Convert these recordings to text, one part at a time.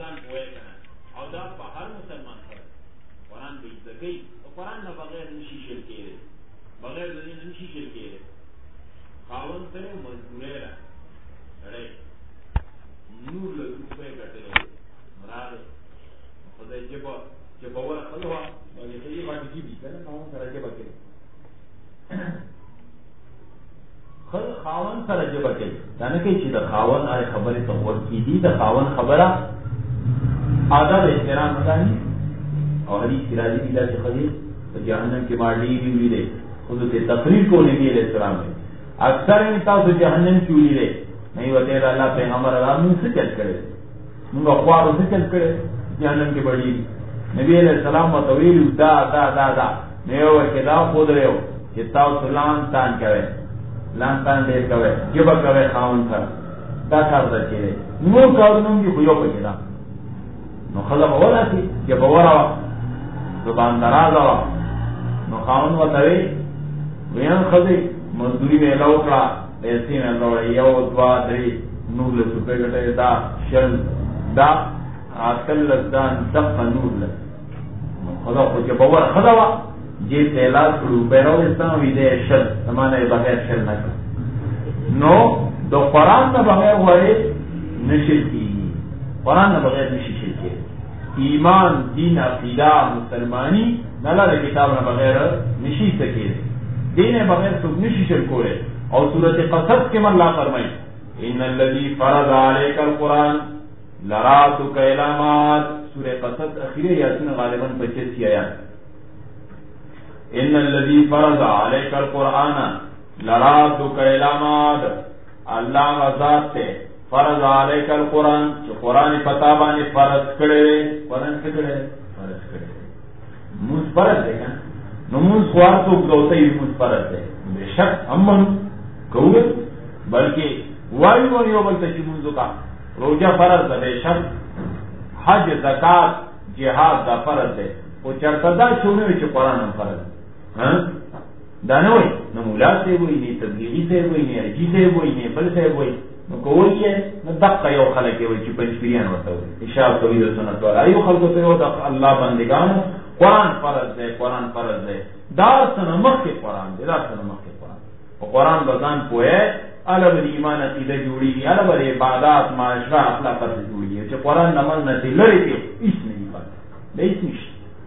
ځان پوهه کنه او دا په هر مسلمان سره قرآن به عزت کوي او قرآن نه بغیر نشي شل کېږي بغیر د دې نشي شل کېږي خاوند سره مزدوري را اړې نور له روپې ګټلې مراد خدای چې په وره خلوا باندې دې باندې دي کنه خاوند سره کې بکې خاوند سره کې بکې دا نه کوي چې د خاوند هغه خبره ته ورکی دي د خاوند خبره آداب احترام مدانی اور حدیث کی راضی کی جاتی خدیث تو جہنم کے ماڈی بھی ہوئی رہے خود سے تقریر کو نبی علیہ السلام نے اکثر انتا تو جہنم کی ہوئی رہے نہیں ہوتے اللہ پیغمبر اللہ من سے چل کرے من اخبار سے چل کرے جہنم کے بڑی نبی علیہ السلام مطویل دا دا دا دا میں وہ کہ دا خود رہے ہو کہ تاو سلام تان کرے لان تان دیر کرے جبا کرے خاون کر دا کار دا چیرے نو کارنوں کی خویو پکی دا نو خلا بولا سی کہ بورا زبان دراز وا نو خاون وتوی وین خدای مزدوری میں لوکا ایسی میں لوڑ یو دوا دری نور له سپه ګټه دا شل دا اکل لزان دغه نور له نو خدا خو چې باور خدا وا جې تلا شروع بیرو استان وی دې شل زمانه بغیر شل نه نو دو قران نه بغیر وای نشي کی قران نه بغیر نشي کی ایمان دین عقیدہ مسلمانی نلا دے کتاب نہ بغیر نشی سکے دین بغیر تو نشی شرکورے اور سورۃ قصص کے من لا فرمائی ان الذی فرض علیک القرآن لراتک علامات سورۃ قصص اخیری یاسین غالباً 25 آیات ان الذی فرض علیک القرآن لراتک علامات اللہ ذات تے فرض علیک القرآن چې قرآن پتا باندې فرض کړي قرآن څه کړي فرض کړي موږ فرض دی نو موږ خواړو کوته یې موږ فرض دی بشک امن کوو بلکې وایو یو بل ته چې موږ کا روزه فرض ده بشک حج زکات جهاد دا فرض دی او چرته دا شونه چې قرآن هم فرض ها دا نه وای نو مولا ته وای نه تبلیغی ته وای نه اجی ته وای نه بل ته وای نو کوی نو دقه یو خلک وي چې پنځپیران ورته وي اشاره کوي د سنت والا یو خلکو ته وو د الله بندگان قرآن فرض دی قرآن فرض دی دا سره مخکې قرآن دی دا سره مخکې قرآن او قرآن بزان پوهه اله د ایمان عقیده جوړیږي اله د عبادت معاشره اخلاق پر جوړیږي چې قرآن نماز نه لري کې هیڅ نه دی پاتې دی هیڅ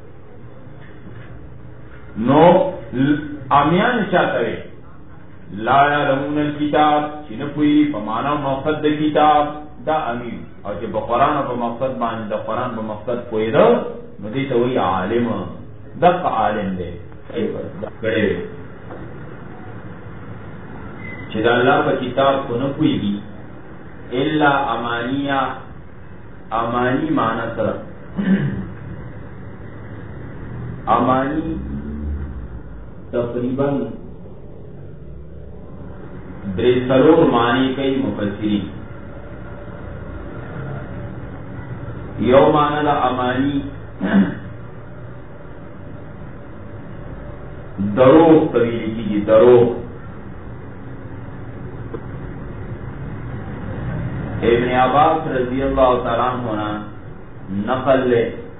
نو امیان چاته وي لا یعلمون الکتاب چې نه پوهیږي په معنا او مقصد د کتاب دا امین او چې په قرآن او په مقصد باندې د قرآن په مقصد پوهېده نو دې ته وایي عالم دقه عالم دی کړی چې د الله په کتاب کو نه پوهیږي الا امانیه امانی معنا سره امانی تقریبا دریسلور معنی کئی مفسرین یو معنی دا امانی دروغ طویلی کی دروغ ابن عباس رضی اللہ تعالیٰ عنہ نقل لے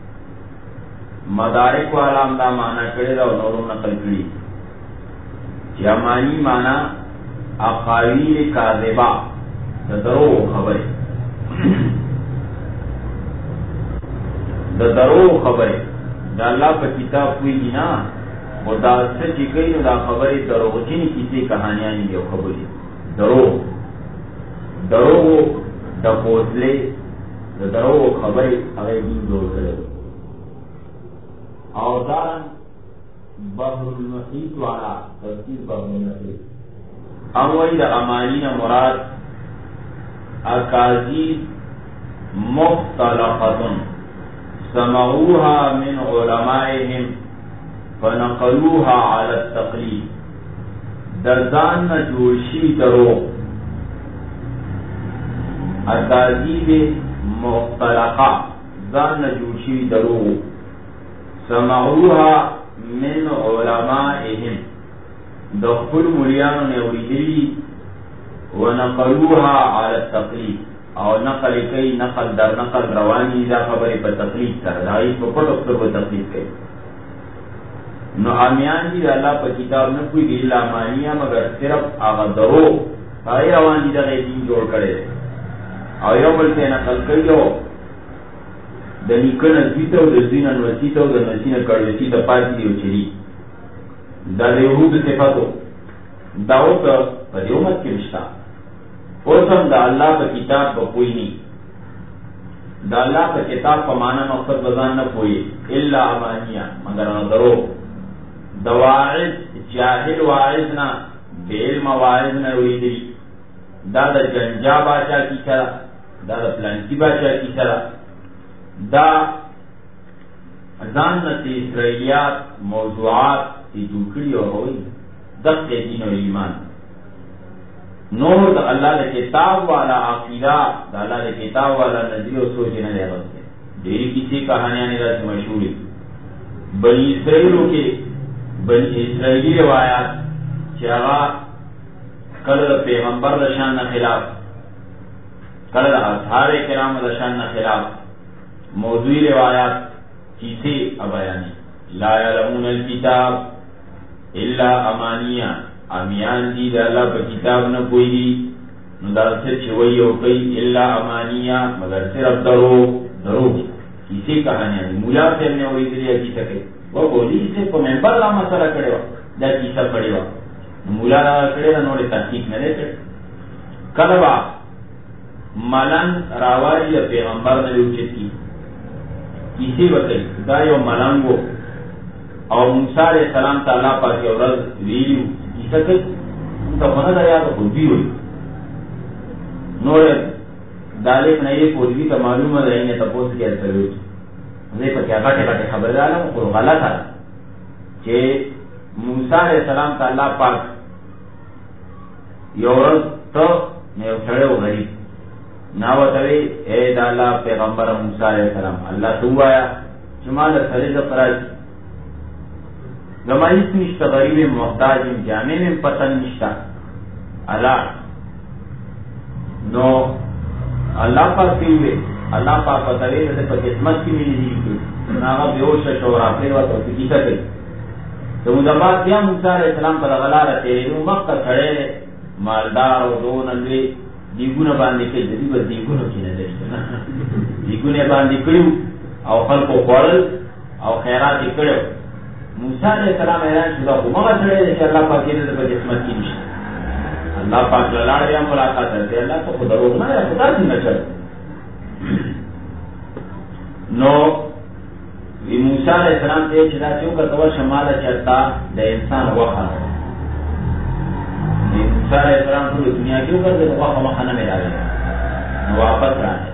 مدارک و علام دا معنی کرے دا و نورو نقل کری امانی معنی اقاویل کاذبہ دا درو خبر دا درو خبر دا اللہ پا کتاب کوئی گی نا و دا سچی کئی نو دا خبر درو جنی کسی کہانیانی دیو خبری درو دا پوزلے دا درو خبر اگر دین دور کرے او دارن بحر المحیط والا تفسیر بحر المحیط اموی دا امانین مراد اکاذیب مختلقتن سمعوها من علمائهم فنقلوها على التقلید در ځان نه جوړ شوي دروغ اکاذیب مختلقه ځان نه جوړ شوي دروغ سمعوها من علمائهم دخل ملیانو نے اوریدلی ونقلوها على التقلید او نقل کوي، نقل در نقل رواني، دا خبرې په تقلید سره دا هیڅ په پټو سترګو تقلید کوي. نو امیان دي د الله په کتاب نه پوهېږي الا امانیه، مګر صرف هغه درو هغې روان دي دغه دین جوړ کړی او یو بل ته نقل کوي او د نیکه نه زوی ته او د زوی نه نوسي ته او د نوسي نه کړوسي ته پاتې دي او چلي. دا د یهودو صفتو دا اوس په دې امت کې نشته. اوس هم د الله په کتاب به پوه ني، د الله په کتاب په معنا مقصد بځان نه پوهي الا امانیه، مګر درو د واعظ جاهل واعظ نه بې علم واعظ نه اورېدلي. دا د جنجا باچا کیسه ده، دا د پلانکي باچا کیسه ده، دا ځان نه اسرائیلیات موضوعات چې جوړ کړي او هغوی دغه دین او ایمان. نور د الله د کتاب والا عقیده، د الله د کتاب والا نظریه او سوچ نه دی راغلی. ډېرې کیسې کہانیانې داسې مشهورې بني اسرائیلو کې، بني اسرائیلي روایات چې هغه کله د پیغمبر د شان نه خلاف، کله د اصحاب کرامو د شان نه خلاف موضوعي روایات کیسې بیانې. لا یعلمون الکتاب الا امانیه، امیان دي د الله په کتاب نه پوهېږي، نو دا څه چې وایي او کوي الا امانیه، مګر صرف درو کیسې کہانیانې. مولا صاحب نه اورېدلې کیسه کوي، و مولوي صاحب په منبر دا مسله کړې وه، دا کیسه پړې وه، مولا دا کړې ده، نور یې تحقیق نه دی کړی. کله به ملنګ راوالي د پیغمبر نه اوچت کي کیسې به کوي. دا یو ملنګ و او موسی علیه السلام ته الله پاک یو ورځ ویلي وو کیسه کوي، ته خو نه ده یاده خو دوی وایي. نور دالې نه یې پوهوي ته معلومه ده یې تپوس کې ورته وایي. زه پکې غټې خبرې رالم خو غلطه ده چې موسی علیه السلام ته الله پاک یو ورځ ته یو سړی و غریب نا ورته وایي ای د الله پیغمبره موسی علیه السلام الله ته ووایه چې ما له سړي رزق راشي، زما هېڅ نشته، غریب یم، محتاج یم، جامې مې پسند نشته الله. نو الله پاک ته وویل، الله پاک ورته ویل د په قسمت کې مې نه دي کړي. نو هغه بېهوشه شو او راپرېوت او کیسه کوي. زموږ بعد بیا موسی علیه السلام په دغه لاره تېرېدو، مخته سړی دی مالدار او دونه لوی دیګونه باندې کوي، د دې به دیګونو کې نه لري دیګونه باندې کړي او خلکو خوړل او خیرات یې کړی. موسی علیه السلام حیران شو، دا خو مغه سړی دی چې الله پاک یې د په قسمت کې نشته. الله پاک له لاړې بیا ملاقات ورته، الله ته خو دروغ نه دی، خو دا څنګه چل. نو موسی علیه السلام ته چې دا چې وکړه ته ورشه ماله چېرته د انسان غوښه ده. موسی علیه السلام ټوله دنیا کې وګرځېد، غوښه مخه نه مې راغلی، نو واپس راغی.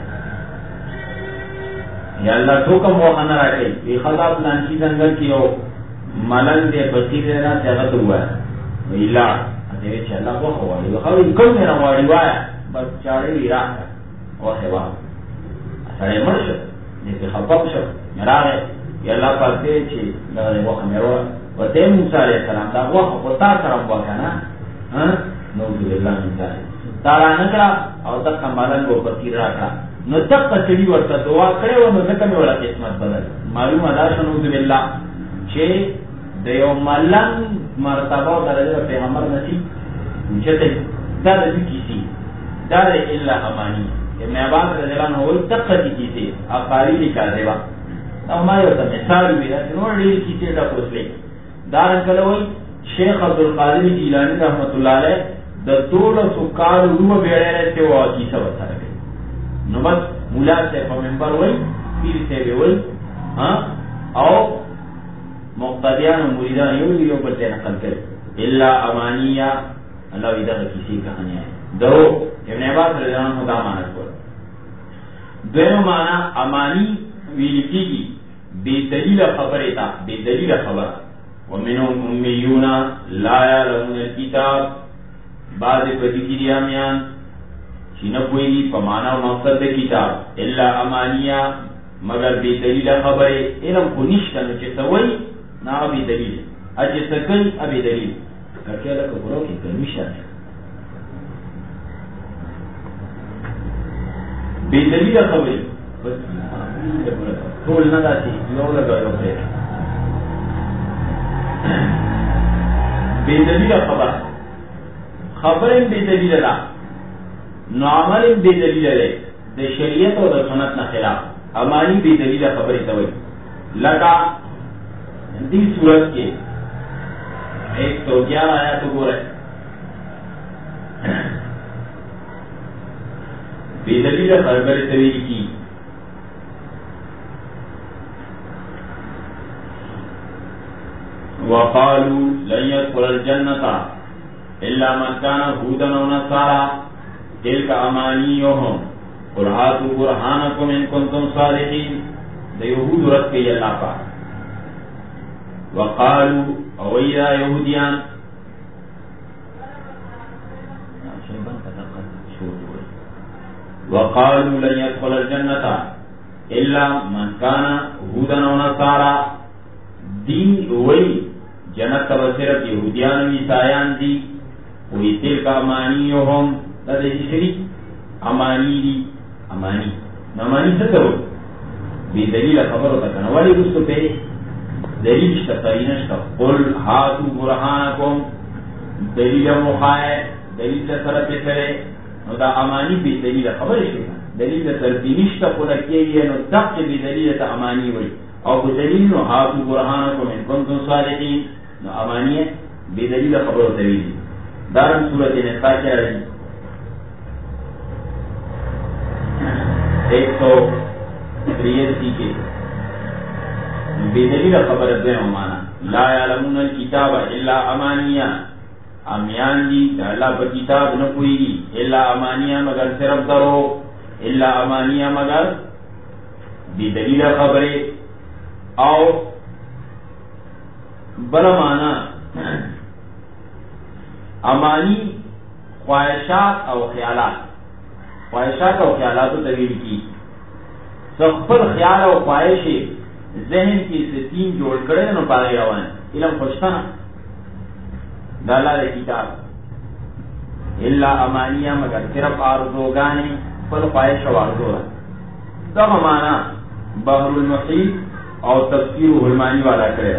یا الله ټوکم غوښه نه راکوي، وي ښه دا پلانکي ځنګل کې یو ملنګ دی فقیر دی راسې هغه ته ووایه، وایي لاړ ته وایي چې الله غوښه غواړي، ښه وایي کوم یې نه غواړي وایه، بس چاړې وي راکړه غوښې واخله. سړی مړ شو، دې پرې خفه شو، مې راغی یا الله پاک دی چې دغه غوښه مې راوړه. ورته یې موسی علیه السلام دا غوښه خو تا سره وه که نه، نعوذ بالله من ذلک، تا را نه کړه او دغه ملنګ و فقیر راکړه. نو دغه سړي ورته دعا کړې وه، نو ځکه مې ورته قسمت بدل. معلومه دا شو نعوذ بالله چې د یو ملنګ مرتبه او درجه د پیغمبر نصیب اوچته دا د دې کیسې، دا د الا اماني. ابن عباس رضی الله عنه وایي دغه کیسې اقالیل کاذبه، او ما یو ته مثال وي چې نور ډېرې کیسې ډکوسلې. دارنګه وایي شیخ عبدالقادر جیلاني رحمت الله علیه د 1600 کالو رومه بیړی ته وه کیسه ورسره کوي. نو بس مولا صاحب په منبر وایي، پیر صاحب یې وایي، او مقتدیان و مریدان یو بل ته نقل کړي الا امانیه. الله وایي دغه کیسې کہانیانې درو. ابن عباس رضی الله عنه دا معنی کوله. دویمه معنا امانی ویل کېږي بې دلیله خبرې ته، بې دلیله خبره. ومنهم امیون لا یعلمون الکتاب، بعضې په دې کې دي امیان چې نه پوهېږي په معنا او مقصد د کتاب الا امانیه، مګر بې دلیله خبرې. علم خو نشته، نو چې څه وایي نه هغه بې دلیل، چې څه کوي هغه بې دلیل. کړکۍ لکه غرو کې ګرمي شته. बेदलील خبرې ټول نه داسې یو لګاو پرې بیدلیل خبر بیدلیل لا نو عمل بیدلیل لے دے شریعت و دے سنت نا خلاف امانی بیدلیل خبر توئی لگا دی صورت کے 111 آیات گو رہے بیدلیل خبر توئی کی وقالوا لن يدخل الجنة إلا من كان هودا أو نصارى تلك أمانيهم قل هاتوا برهانكم إن كنتم صادقين ده يهود رد كي الله پاک وقالوا أويدا يهوديان وقالوا لن يدخل الجنة إلا من كان هودا أو نصارى دین وی جنت تب صرف یہودیان و عیسائیان دی وی تلک امانیهم دا دیسی شریک امانی دی امانی ستر بی دلیل خبر ہوتا کنا والی رستو پہ دلیل شتا قرینشتا قل هاتو برهانکم دلیل مخائے دلیل سر پیسرے نو دا امانی بی دلیل خبر شتا دلیل سر دینشتا خودکی نو دقت بی دلیل تا امانی وی او بدلیل نو هاتو برهانکم ان کنتم صادقین نو امانیه بدلیل خبر تویل دارن سورۃ نساء کیا رہی 183 کے بدلیل خبر دے مانا لا یعلمون الکتاب الا امانیہ امیان دی اللہ پر کتاب نہ کوئی الا امانیہ مگر صرف درو الا امانیہ مگر بدلیل خبرے او بلا مانا امانی خواہشات او خیالات طویل کی سخفر خیال او خواہش ذہن کی ستین جوڑ کرے نو پارے روان علم خوشتنا دالا دے کتاب الا امانیہ مگر صرف آرزوگانے پر خواہش و آرزو تب مانا بحر المحیط اور تفسیر علمانی والا کرے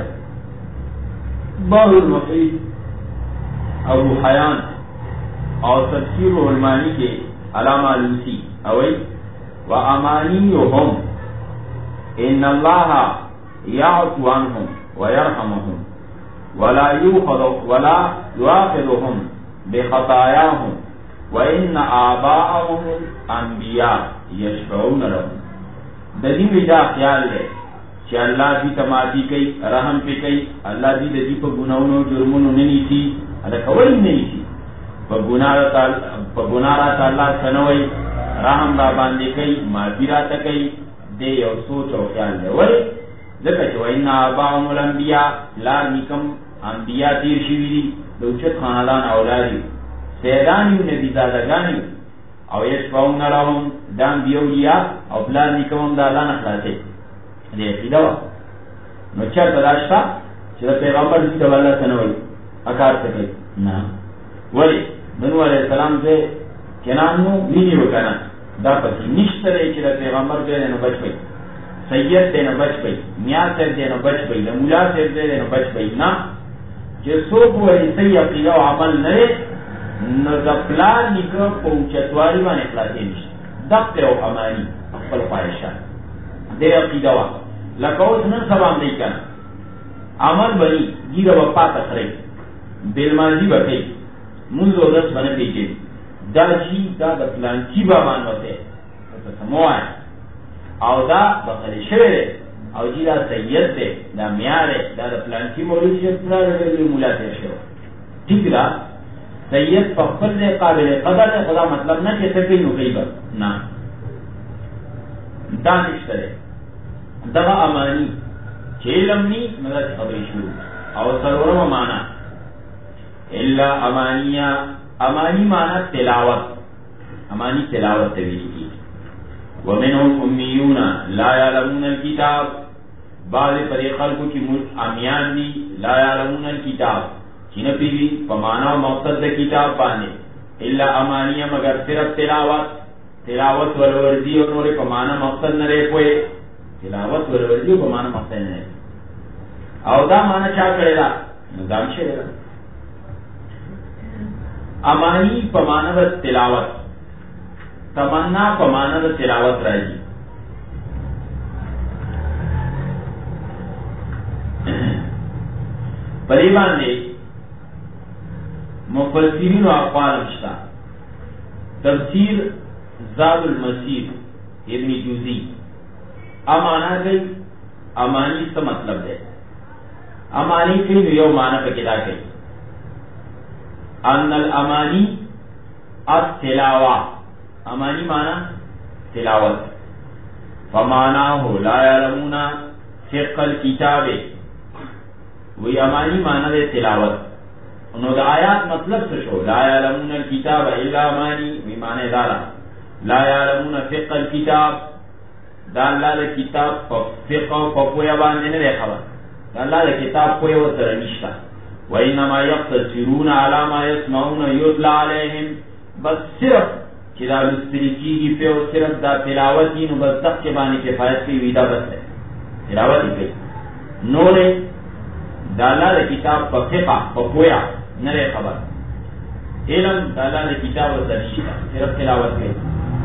بحر المحیط ابو حیان اور تفسیر علمانی کے علامہ لوسی اوئی وَأَمَانِيُّهُمْ إِنَّ اللَّهَ يَعْفُو عَنْهُمْ وَيَرْحَمُهُمْ وَلَا يُؤَاخِذُهُمْ بِخَطَايَاهُمْ وَإِنَّ آبَاءَهُمُ الْأَنْبِيَاءُ يَشْفَعُونَ لَهُمْ ددی وجہ خیال ہے کہ اللہ دی تماتی کئی رحم پہ کئی اللہ دی ددی پہ گناہوں جرموں نہیں تھی اللہ کوئی نہیں تھی پہ گناہ را اللہ سنوئی رحم را باندے کئی معافی را تکئی دے یو سوچ و خیال دے ولی ذکر چھو ان آباهم الانبیاء لار نکم انبیاء تیر شوی دی دوچت خاندان اولادی سیدانی و نبی زادگانی او یشفعون لهم دان بیولیا او بلار نکم دا اللہ نخلاتے دے خیدہ وا نو چر تداشتا چرا پیغمبر دیتا واللہ سنوئی اکار سکے نا ولی بنو علیہ السلام سے کنانو مینی وکانا دا پسی نشتر چرا پیغمبر دینا بچ پئی سید دینا بچ پئی میاں سر دینا بچ پئی مولا سر دینا بچ پئی نا جو سوک ولی سی عقیدہ و عمل نرے نو دا پلان نکر پوچتواری وان اخلاصی نشت دقت و امانی اقبل خواہشات دے عقیدہ وا لکوز نن سبام دی کنا عمل بنی گیر و پا تخری بیلمانزی بکی منذ و دست بنا پیچے دا چی دا پلان چی با مانوتے سموائے او دا بخلی شوئے او جی دا سید دے دا میارے دا پلان چی مولوی شیط پلان رلی مولا تیر شو ٹھیک دا سید فخفر دے قابل قدر دے خدا مطلب نا کہ سکے نقیبت نا دا نشترے دا امانی چیلمنی مدد خبری شروع او سرورم مانا الا امانیہ امانی مانا تلاوت امانی تلاوت طویل کی ومنهم امیون لا یعلمون الکتاب بعض پری خلقوں کی امیان دی لا یعلمون الکتاب چینپی بھی پمانا و مقصد کتاب بانے الا امانیہ مگر صرف تلاوت تلاوت ولورزی او نور په معنا مقصد نه لري کوئی تلاوت ولورزی په معنا مقصد نه لري او دا معنا چا کړی دا نظام شه ده امانی په معنا د تلاوت تمنا په معنا د تلاوت راځي پدې باندې مفسرین او اقوال مشتا تفسیر زاد المسیر ابن جوزی امانا گئی امانی سے مطلب ہے امانی کی یو معنی پہ کدا گئی ان الامانی التلاوہ امانی معنی تلاوت فمعناه لا يعلمون فقه الكتاب وی امانی معنی دے تلاوت انہوں دا آیات مطلب سے شو لا یعلمون الکتاب الا امانی وی معنی دالا لا یعلمون فقه الکتاب دا اللہ دا کتاب فقه و پویا باندے نے دے خبر دا اللہ دا کتاب پویا و سرنشتا و انما یقتصرون علی ما یسمعون یطلع علیہم بس صرف چی دا لسترکی کی پہ و صرف دا تلاوتی نو بس تک کے بانی کفایت کی ویدہ بس ہے تلاوتی پہ نورے دا اللہ دا کتاب پا فقہ پا پویا نرے خبر علم دا اللہ دا کتاب و سرنشتا صرف تلاوت پہ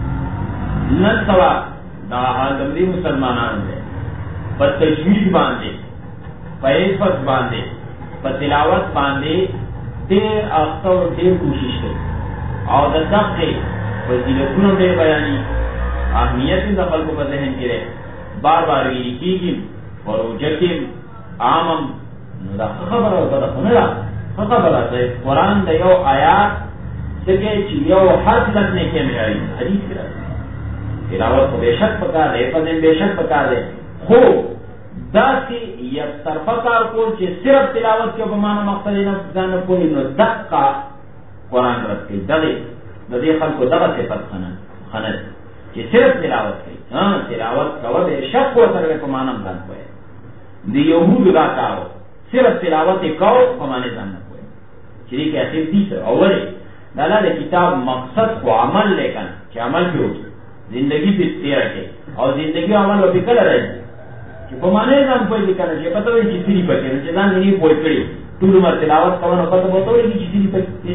نن سوا دا حال دمدی مسلمانان دے پا تجوید باندے پا حفظ باندے پا تلاوت باندے دیر اختر و دیر کوشش دے او دا دقے فضیلتونو دے بیانی اہمیت دا خلقو پا ذہن کرے بار بار ویلی کیگیم فروجکیم عامم نو دا خبر او دا خنرا خبر دا قرآن دا یو آیات سکے چی یو حرف لکنے کے میاری حدیث کرا تلاوت کو بے شک پکار دے فضل بے شک پکار دے خوب دا سی یک طرفہ کار کول چی صرف تلاوت کے بمانا مقصد نفسان کوئی نو دقا قرآن رد کی دلے دے خلق کو دقا سے پت خند چی صرف تلاوت کی تلاوت کوا بے شک کو سر بمانا مقصد کوئی دی یہود دا کارو صرف تلاوت کو بمانے زاننا کوئی چلی کیسے دیسر اولے دالا دے کتاب مقصد کو عمل لیکن چی عمل بھی ہوگی زندگی پہ تیرہ کے اور زندگی عمل و بکل رہے کہ بمانے زان کوئی بکل رہے پتہ ہوئی چیزی پکے نو چیزان نہیں بوئی کری طول عمر تلاوت کوانا پتہ بہتا ہوئی کی چیزی پکے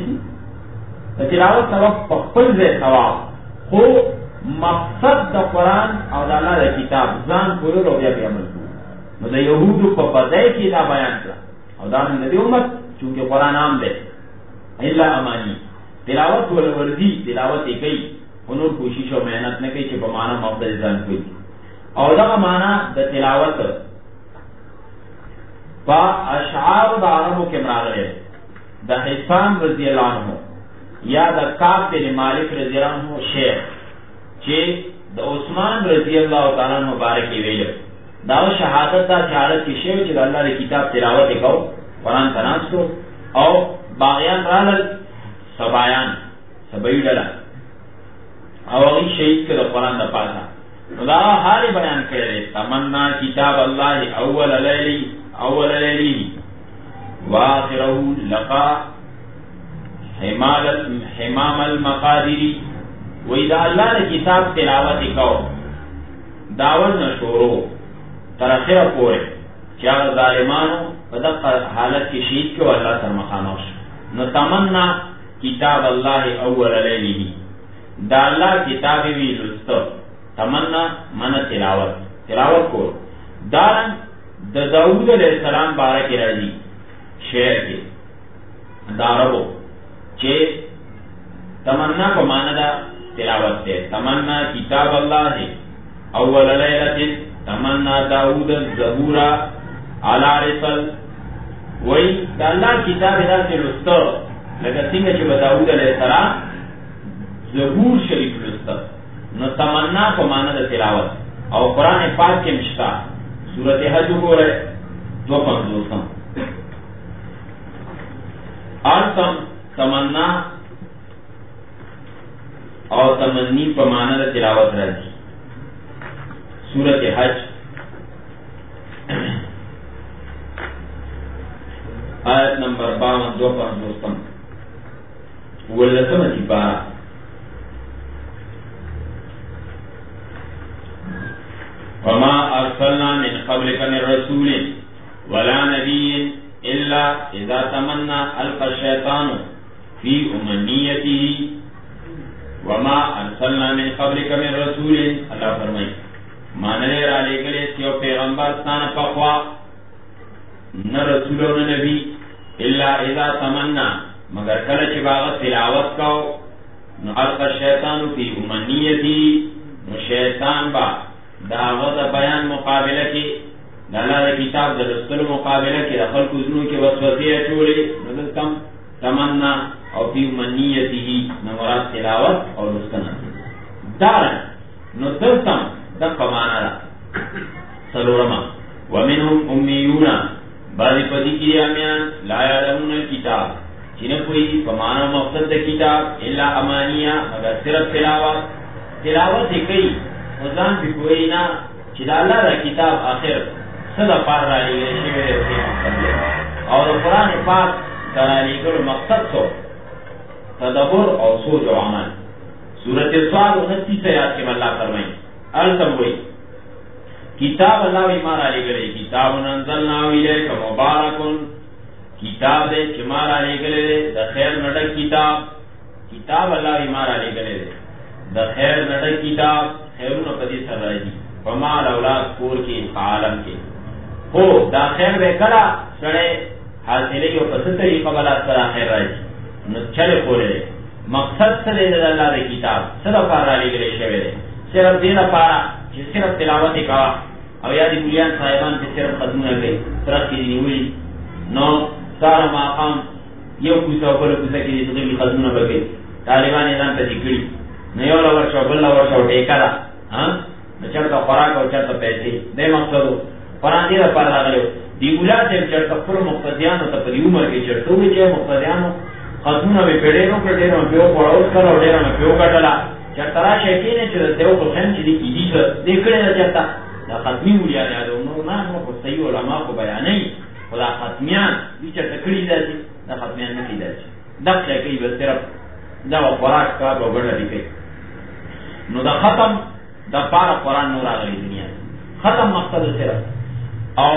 تلاوت سبب پخپل زی ثواب خو مقصد دا قرآن اور دا اللہ دا کتاب زان پورو رو بیا بیا عمل کرو نو دا یہودو پا بدائی کی دا بیان کرا اور دا من دی امت چونکہ قرآن عام دے اللہ امانی تلاوت والورزی تلاوت اکی انور کوشش و محنت نہ کئی چھ بمانا مفضل ازان کوئی اور دا مانا دا تلاوت با اشعار دا عربو کے مراغلے دا حسان رضی اللہ عنہ یا دا کعب بن مالک رضی اللہ عنہ شیخ چھ دا عثمان رضی اللہ تعالیٰ عنہ مبارکی ویلو دا شہادت دا شہادت کی شیخ چھ دا اللہ دا کتاب تلاوت اکاو قرآن تناس کو اور باغیان رالل سبایان سبایی ڈالا اور اگی شہید کے قرآن دا پاسا دا حال بیان کرے تمنا کتاب اللہ اول لیلی واخرہ لقا حمام المقادری ویدہ اللہ نے کتاب تلاوت اکاو داول نشورو ترخیر پورے چاہ ظالمانو بدق حالت کی شہید کو اللہ سر مخاموش نو تمنا کتاب اللہ اول لیلی دا اللہ کتابی وی لستو تمنا من تلاوت کو دارن دا داود علیہ السلام بارکی رضی شعر کے داربو چے تمنا کو مانا دا تلاوت دے تمنا کتاب اللہ اول لیلت تمنا داود الزبورا علا رسل وی دا اللہ کتاب دا سے لستو لگا سنگا چے با داود علیہ السلام زبور شریف لستا نو تمنا کو مانا دا تلاوت اور قرآن پاک کے مشتا سورت حج کو رہے 250 آلتم تمنا اور تمنی کو مانا دا تلاوت رہی سورت حج آیت نمبر 52 250 ولسمتی پارا वमा अरसलना मिन क़ब्लिक मिन रसूलिन वला नबिय्यिन इल्ला इज़ा तमन्ना अल्क़ा शैतानु फी उमनियतिही। वमा अरसलना मिन क़ब्लिक मिन रसूलिन, अल्लाह फरमाई मानले राले गले त्यो पैगंबर स्थान पखवा न रसूल न नबी इल्ला इज़ा तमन्ना, मगर कल चिबाग तिलावत को न अल्क़ा शैतानु फी उमनियतिही, न शैतान बा दावत बयान मुकाबले की अल्लाह किताब दरस्तल मुकाबले की दखल कुजनों के वसवसे चोले नजर कम तमन्ना और फी उमनियतिही न मुराद तिलावत और उसका नाम दारन नुदलतम दक माना सलोरमा वमिनहुम उम्मीयूना बाज़ी पदी की अमियान ला यअलमून किताब, जिन्हें कोई पमाना मकसद किताब इल्ला अमानिया, मगर सिर्फ तिलावत ही कई उजान भी कोई ना चिदाला रा किताब आखिर सदा पार राली गए शेरे के मकसद और कुरान पाक दलाली को मकसद तो तदब्बुर और सोच और अमल। सूरत स्वाद 29 आयत के अल्लाह फरमाई अल-तबवी किताब अल्लाह इमार आले गले किताब अंज़लना इलैका मुबारकुन, किताब है चिमार आले गले द खैर नडक किताब अल्लाह इमार आले गले द खैर नडक किताब खैरुन पदी सरराजी फमाल औलाद कोर के आलम के हो दा खैर बेकरा सड़े हासिले यो पसतरी कबला सरा खैर राजी न चले कोले मकसद से ले अल्लाह रे किताब सदा पार आले गले शेवे सिर्फ देना पारा जिस सिर्फ तिलावत का और यादी बुलियान साहिबान से सिर्फ खत्म न गई तरह की हुई नो सारा माकाम यो कुछ और कुछ की जितने भी खत्म न गए तालिबान इलान पे जिगड़ी नयो लवर शोबल लवर शोटे करा हां न चढ़ता खुराक और चढ़ता पैसे दे मकसद कुरान दे पर लागले दीबुला से चढ़ता पूरा मुक्तदियान तो परी उम्र के चढ़तो भी जे मुक्तदियान खत्म न वे पेड़ेरो पे पड़ोस करो डेरो में पियो कटला चतरा शेकी ने चलते हो कुछ नहीं दी की देखने न जाता दा खत्मी मुलिया ने आदो ना को सही उलमा को बयान नहीं खुदा खत्मियान बीच तकड़ी जाती दा खत्मियान नहीं जाती दक शेकी बस सिर्फ दा खुराक का बगड़ दी के नो दा खत्म दा पारा कुरान नूर आ गई दुनिया खत्म मकसद सिर्फ और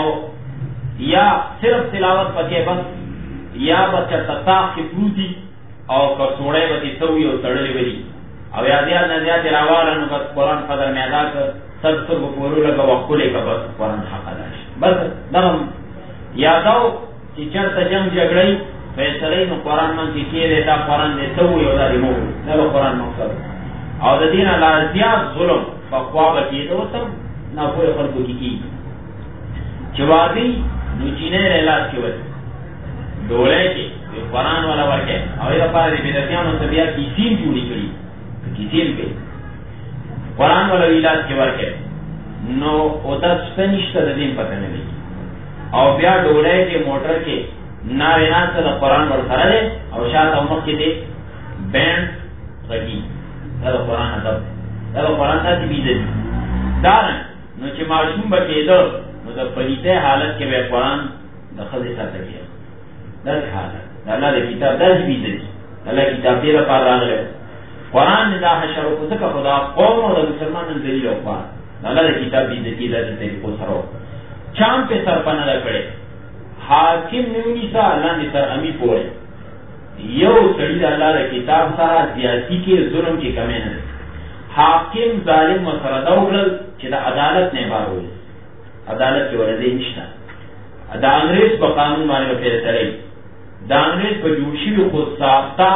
या सिर्फ तिलावत पके बस या बच्चा तता की पूरी और कसोड़े बती सवी और तड़ले बली अब याद नदिया तिलावार बस कुरान कदर में अदा कर सब सब पूरो लगा वकुले का बस कुरान हक अदा बस दम यादव कि चढ़ता जंग झगड़ई फैसले में कुरान मन की किए देता कुरान ने सवी और रिमो न कुरान मकसद और दीन लाजिया जुल्म फकवा बची तो सब ना पूरे फर्क की जवाबी नुचीने इलाज के वजह डोले के कुरान वाला वर्क है और ये पारे विद्यार्थियों ने तबिया की सीन जुड़ी करी किसील पे कुरान वाला इलाज के वर्क है नो ओदा स्पेनिश का दिन पता नहीं और ब्या डोले के मोटर के ना रेना से कुरान पर खड़ा है और शायद हम के दे बैंड रखी तो कुरान अदब तो कुरान का चीज दान नो चे मासूम बचे दो नो तो परिते हालत के वे कुरान दखल देता है दस हालत अल्लाह की किताब दस भी दे अल्लाह की किताब तेरा पार रहा है कुरान ने दा हशर को तक खुदा कौम और मुसलमान ने दलील और अल्लाह की किताब भी देखी दस तेरे को सरो चांद पे सर पना पड़े हाकिम ने सा अल्लाह ने सर अमी पोए यो सड़ी अल्लाह की किताब सारा सियासी के जुल्म की कमी है हाकिम जालिम मसरदौल कि अदालत ने बार हुई अदालत की वजह निश्चित दा अंग्रेज पर कानून माने फैसले दा अंग्रेज पर जूशी खुद साफ्ता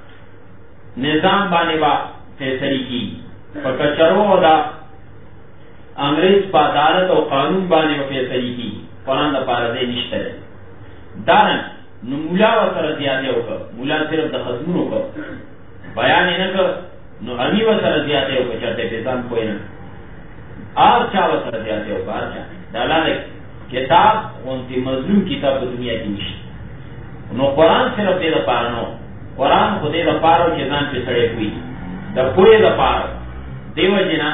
निजाम बाने बा फैसले की पर कचरो दा अंग्रेज पर अदालत और कानून बाने बा फैसले की कुरान दा पारदे निश्चित है दान मुला व सर ज्यादा होकर मुला सिर्फ द खत्म होकर बयान न कर नो अमी व सर ज्यादा होकर चलते पेशान कोई ना आर चा व सर ज्यादा होकर आर चा डाला किताब उनकी मजलूम किताब दुनिया की निश्चित नो कुरान सिर्फ दे द पारनो कुरान खुदे द पारो के जान पे सड़े हुई द पूरे द पारो देव जिना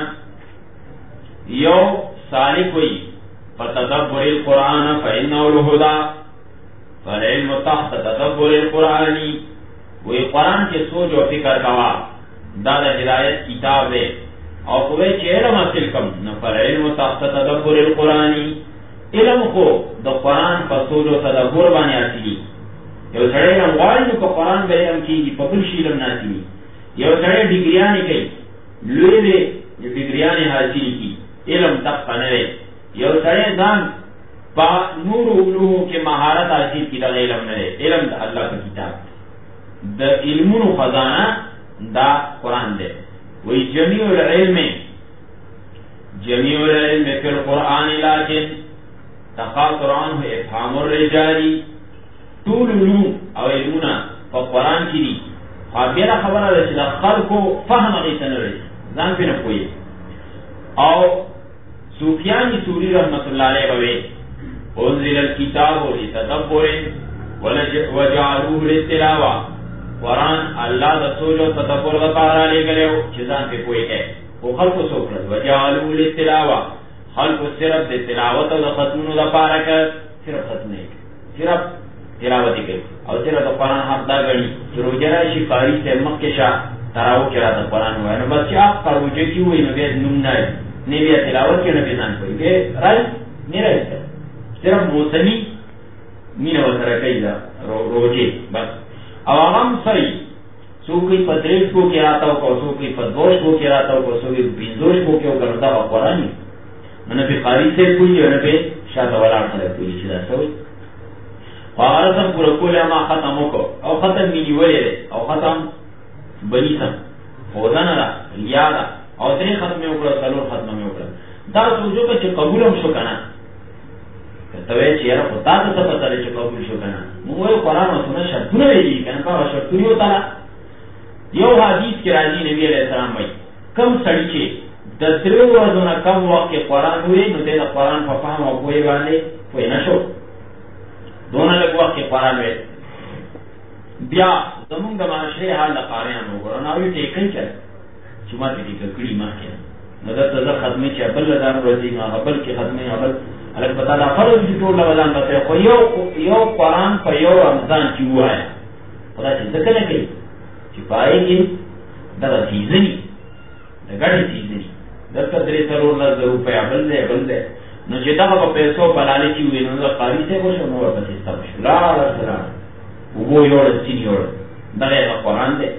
यो सारी कोई फतदब्बुरिल कुरान फइन्नहु हुदा फइल्म तहत तदब्बुरिल कुरानी वो कुरान के सोच और फिक्र का दादा हिदायत किताब है او کوی چې علم حاصل کم نو پر علم تحت تدبر القرآنی علم خو د قرآن په سوچ او تدبر باندې حاصلي. یو سړی علم غواړي نو په قرآن به علم کېږي، په بل شي علم نه حاصلي. یو سړی ډیګریانې کوي، لوی ډیګریانې حاصلې کړي، علم دقه نه دی. یو سړی ځان په نورو علومو کې مهارت حاصل کړي، دا علم نه دی. علم د الله په کتاب د علمونو خزانه دا قرآن دی. وی جمیع العلم فی القرآن لیکن تقاطر عنه افهام الرجال. طول علوم او علمونه په قرآن کې دي، خبره خبره ده چې د خلکو فهم هغې ته نه رسي، ځان پرې نه پوهېږي. او سفیان ثوری رحمت الله علیه به وی انزل الکتاب لتدبر وجعلوه للتلاوه. قرآن الله د سوچ او تدبر لپاره لېږلی و چې ځان پرې پوهېږي، خو خلکو څه وکړل؟ وجعلوه للتلاوه، خلکو صرف د تلاوت او د ختمونو لپاره که صرف ختمونه یې کوي، صرف تلاوت یې کوي او صرف د قرآن حق دا ګڼي چې روژه راشي قاري صاحب مخکې شه تراو کې راته قرآن ووایه. نو بس چې هغه روژه کې ووایي نو بیا نوم نه بیا تلاوت کې نه بیا ځان کوي، بیا راځي نه راځي، صرف موسمي مینه ورسره کوي د روژې بس. او هغه هم صحیح، څوک یې په 3 شپو کې راته وکړو، څوک یې په 2 شپو کې راته وکړو، څوک یې په 15 شپو کې وکړو، دا به قرآن وي. نه پې قاري صاحب پوهېږي او نه پې شاته ولاړ خلک پوهېږي چې دا څه وایي. خو هغه رسم پوره کولی ما ختم وکړو او ختم مې نیولی دی او ختم به نیسم، ښودنه ده، ریا ده. او 3 ختمې وکړه، 4 ختمه مې وکړه. دا سوچ وکړه چې قبول هم شو که نه. که ته وایې چې یاره خو تا ته څه پته دی چې قبول شو که نه. موږ وایو قرآن او سنت شرطونه ویلي که نه، په هغه شرطونې وتله. یو حدیث کې راځي نبي علیه السلام وایي کم سړي چې د 3 ورځو نه کم وخت کې قرآن ووایي نو دی د قرآن په فهم او پوهې باندې پوه نه شو، دونه لږ وخت کې قرآن ویل. بیا زمونږ د معاشرې حال د قاریانو وګوره، نو هغوی ټیکۍ چل چې ما ته ټیکه کړي مخکې نو درته زه ختمې چې بل له ځان ورځي نو هغه بل کې ختمې هغه بل هلک په تا دا فرض چې ټول له ځان رسوي. خو یو قرآن په یو رمضان کې ووایه، خو داسې ځکه نه کوي چې په هغې کې دغه څیزني د ګډې څیزني درته 3-4 روپۍ بل دی نو چې دغه په پیسو په لالچي وي نو د قاري صاحب وشو نو ورپسې ستا وشو لاړه اوبو یوړه سپین یوړه. دغه یې قرآن دی.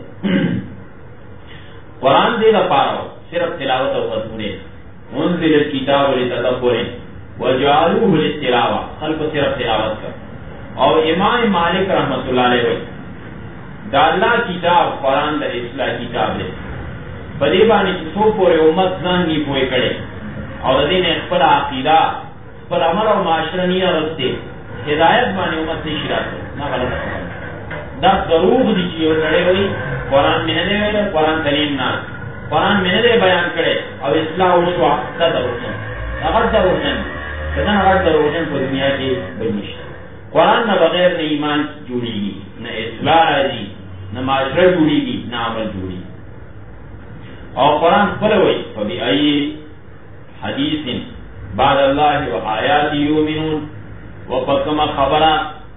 قرآن دې لپاره صرف تلاوت او ختمونه. انزل الکتاب لتدبر وجعلوه للتلاوه، خلکو صرف تلاوت کړ. او امام مالک رحمت الله علیه وایي دا الله کتاب قرآن د اصلاح کتاب دی. په دې باندې چې څو پورې امت ځان نه پوهې کړي او د دې نه خپل عقیده خپل عمل او معاشره نه راوستي هدایت باندې امت نشي راتلی. نه غلطه خبره دا ضرور دي چې یو سړی وایي قرآن مې نه دی ویلی، قرآن تلیم نه، قرآن مې نه دی بیان کړی او اصلاح وشوه، دا دروغجن، هغه دروغجن که نه هغه دروغجن په دنیا کې بل نشته. قرآن نه بغیر نه ایمان جوړېږي، نه اصلاح راځي، نه معاشره جوړېږي، نه عمل جوړېږي. او قرآن خپله وایي فبأي حدیث بعد الله و آیات یؤمنون، و پکما خبره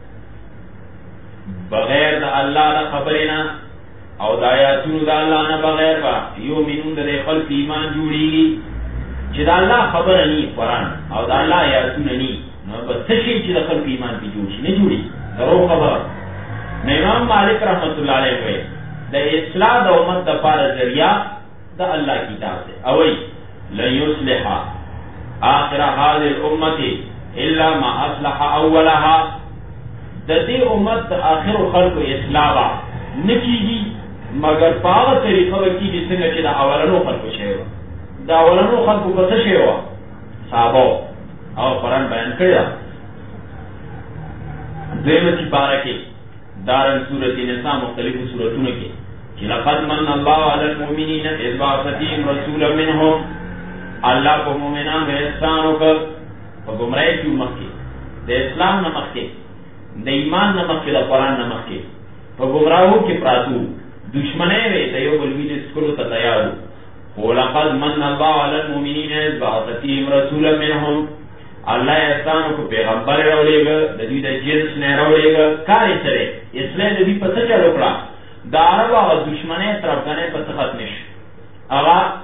بغیر د الله د خبرې نه او د آیاتونو د الله نه بغیر با یؤمنون د خلق ایمان جوړېږي. چې د الله خبره نی قرآن او د الله آیاتونه نی نو بس څه شي چې د خلق ایمان پې جوړ شي نه جوړي، دروغ خبره. نو امام مالک رحمت الله علیه وایي د اصلاح د امت دپاره ذریعه د الله کتاب دی. او وایي لن یصلح آخر هذه الامه الا ما اصلح اولها. د دې امت د آخر خلقو اصلاح نه کیږي مگر په هغه طریقه کېږي څنګه چې د اولنو خلقو شوی وه. د اولنو خلقو په څه شوی وه؟ صحابه او قرآن بیان کړی ده. دویمه سپاره کې دارن سورة نساء مختلفو سورتونو کې چې لقد من الله علی المؤمنین اذ بعث فیهم رسولا منهم، الله په مؤمنانو احسان وکړ په ګمراهۍ کې مخکې د اسلام نه مخکې د ایمان نه مخکې د قرآن نه مخکې په ګمراهو کې پراتو دشمنۍ وې د یو بل وینې څکلو ته تیار وو. ولقد من الله علی المؤمنین اذ بعث فیهم رسولا منهم، الله احسان وکړ پیغمبر راولېږه د دوی د جنس نه راولېږه. کار یې سره اصلاح د دوی په څه چل وکړه؟ د عربو هغه دشمنۍ ترفګنۍ په څه ختمې شو؟ هغه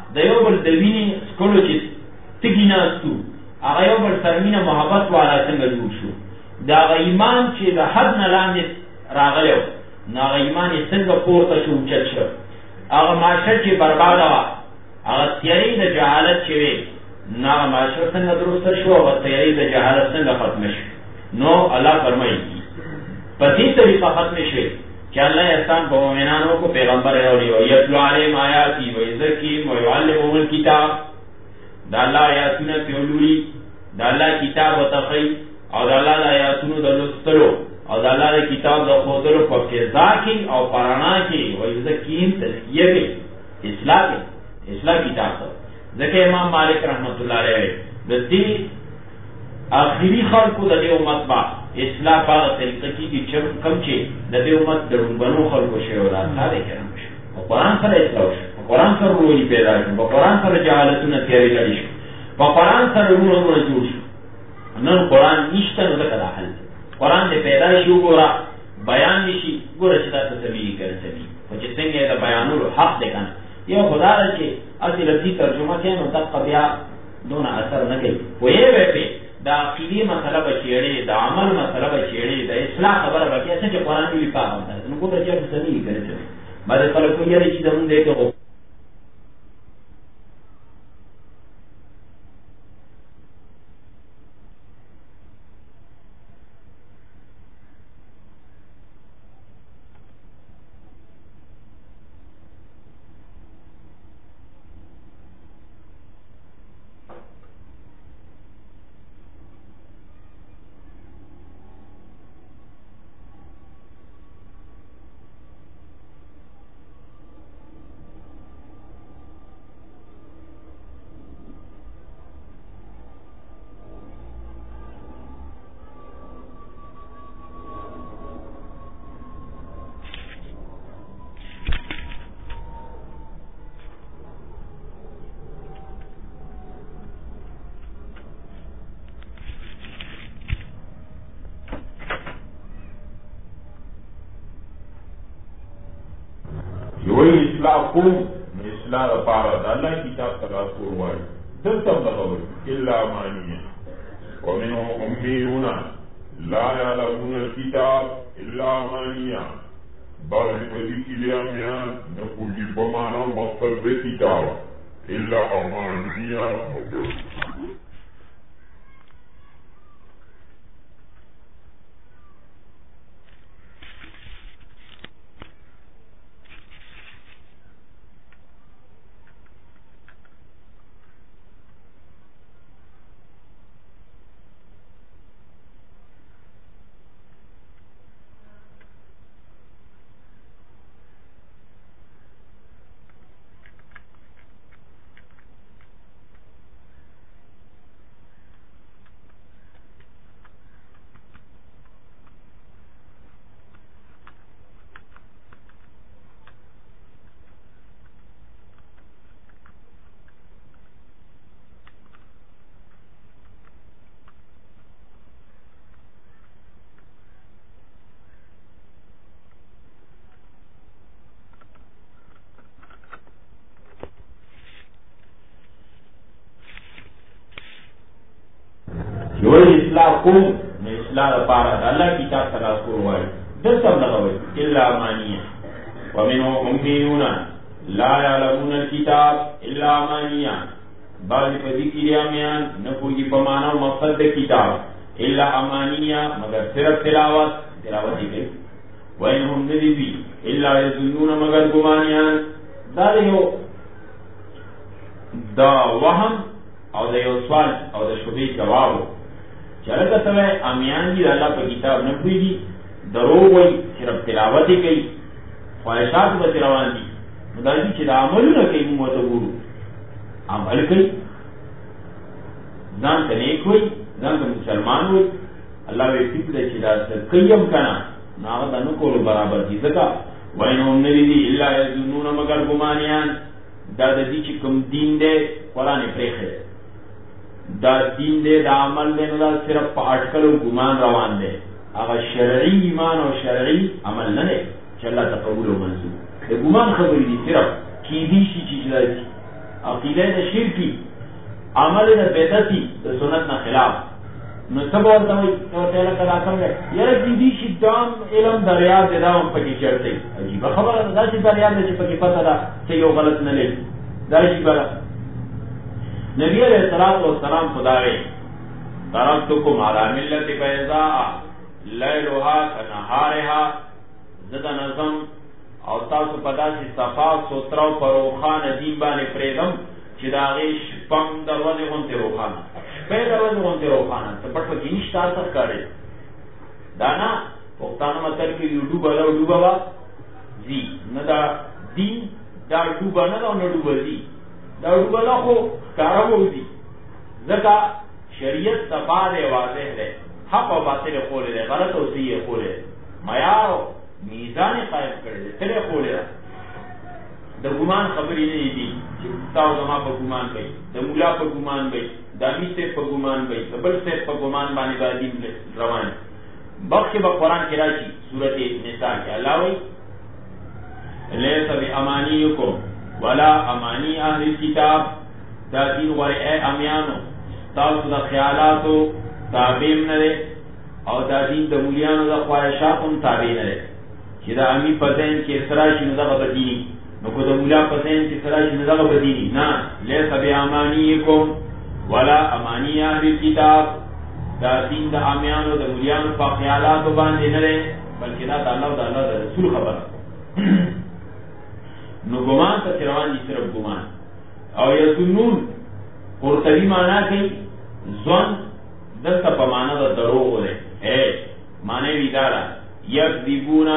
د یو بل د وینې څکلو چې تږي ناستو هغه یو بل سره مینه محبت والا څنګه جوړ شو د هغه ایمان چې د حد نه لاندې راغلی و نو هغه ایمان یې څنګه پورته شو اوچت شو هغه معاشر چې برباده وه هغه تیارې د جهالت چې وې نو هغه معاشر څنګه درسته شو هغه تیارې د جهالت څنګه ختمه شو نو الله فرمایي په دې طریقه ختمه شوې کہ اللہ احسان په مؤمنانو کو پیغمبر راوړي او یتلو علیهم آیاتی و یزکیهم و یعلمهم الکتاب دا الله آیاتونه پیولوري دا الله کتاب وتخی او دا الله آیاتونو د لوستلو او دا الله کتاب د خودلو په فضا کې او پرانا کې و یزکیهم تزکیه کې اصلاح کتاب ځکه امام مالک رحمت الله علیه د دې آخري خلقو د دې امت با اصلاح په طریقه کې چې کم چې د دې امت د روبانو خلقو شی او راځي کرام شي په قرآن سره اصلاح شي په قرآن سره روحي پیدا شي په قرآن سره جهالتونه تیاری لري شي په قرآن سره روحونه جوړ شي نن قرآن نشته نو دا حل قرآن دې پیدا شي وګوره بیان نشي ګوره چې تاسو سمې کوي او چې څنګه دا بیانولو حق دی کنه یو خدای چې اصل لفظي ترجمه کوي نو دقه بیا دون اثر نه کوي وې به دا عقیدی مسئله بچیړي دا عمل مسئله بچیړي دا اصلاح خبره بچي چې قرآن دی پاک ده نو کو درځي چې سمې کوي باندې خلکو یې چې دمون دی ته کوم اصلاح لپاره د الله کتاب تلاش وروړي دلته دغوي الا مانیه ومنهم اميون لا يعلمون الكتاب الا مانیه بعض الكلام نقول بمعنى مصدر الكتاب الا امانیه اصلاح کوم نو اصلاح لپاره د الله کتاب تلاش وروړي دلته دغوي الا مانیه ومنهم اميون لا يعلمون الكتاب الا مانیه بعض په دې کې یامیان نه کوي په معنا او مقصد د کتاب الا امانیه مگر صرف تلاوت کوي وانهم ندبي الا يظنون مگر ګمانیان دا وهم او د یو سوال او د شبهې جواب چرته سمه امیان دي الله په کتاب نه پويږي درو وای صرف تلاوت کوي خواهشات به روان دي مداري چې د عملونه کوي موږ ته ګورو عمل کوي ځان ته نیک وي ځان ته مسلمان وي الله وی فکر چې دا کيم کنا ناغه د نو کول برابر دي ځکه وینهم ندي الا یظنون مگر ګمانیان دا د دې چې کوم دین دی قران پرېخه دا دین دے دا عمل دے ندا صرف پا اٹکل و گمان روان دے اگا شرعی ایمان و شرعی عمل نہ چا اللہ تقبول و منظور دے گمان خبری دی صرف کی دیشی چیز لازی عقیده د شرکی، عمل د بدعتي د سنت نه خلاف، نو سبا ورته وي ورته لکه دا کوم دی یاره دې شي دام علم دریاب دی دا هم پکې چړتې. عجیبه خبره ده، داسې دریاب دی چې پکې پته ده چې یو غلط نه لري، دا عجیبه ده. نبی علیہ الصلوۃ والسلام خدای ترکتکم علی ملت بیضاء لیلها کنهارها، زده نظم او تاسو په داسې صفا سوتره او په روښانه دین باندې پرېږدم چې د هغې شپږ دروازې غوندې روښانه، شپږ دروازې غوندې روښانه، څه پټ پکې نشته، هر څه ښکاري. دا نه پښتانه متل کې یو ډوبه ده او ډوبه به ځي، نه دا دین دا ډوبه نه ده او نه ډوبه ځي، دا ډوبه ده خو ښکاره به وځي، ځکه شریعت صفا دی، واضح دی، حق او باطل یې ښولی دی، غلط او صحیح یې ښولی دی، معیار او میزان یې قایم کړی دی، تل یې ښولی ده. د ګمان خبرې نه دي چې تاسو زما په ګمان کوي، د مولا په ګمان کوي، د امیر صاحب په ګمان کوي، د بل صاحب په ګمان باندې به دین روان. بخش به قرآن کې راشي سورت نساء کې الله وایي لیس بامانیکم ولا امانی اهل الکتاب، دا دین غواړي ای امیانو تاسو د خیالاتو تابع نه دی او دا دین د مولیانو د خواهشاتو هم تابع نه دی چې د امیر په ذهن کې اصرار شي نو دغه به دیني، نو که د مولا په ذهن کې اصرار شي نو دغه به دیني. نه، لیس بامانیکم ولا امانی اهل الکتاب، دا دین د امیانو د مولیانو په خیالاتو باندې نه دی، بلکې دا د الله او د الله د رسول خبره. نو ګمان ته روان دي، صرف ګمان. او یظنون قرطبي معنا کوي ځوان دلته په معنا د دروغ دی، معنی وی دا ده یکذبون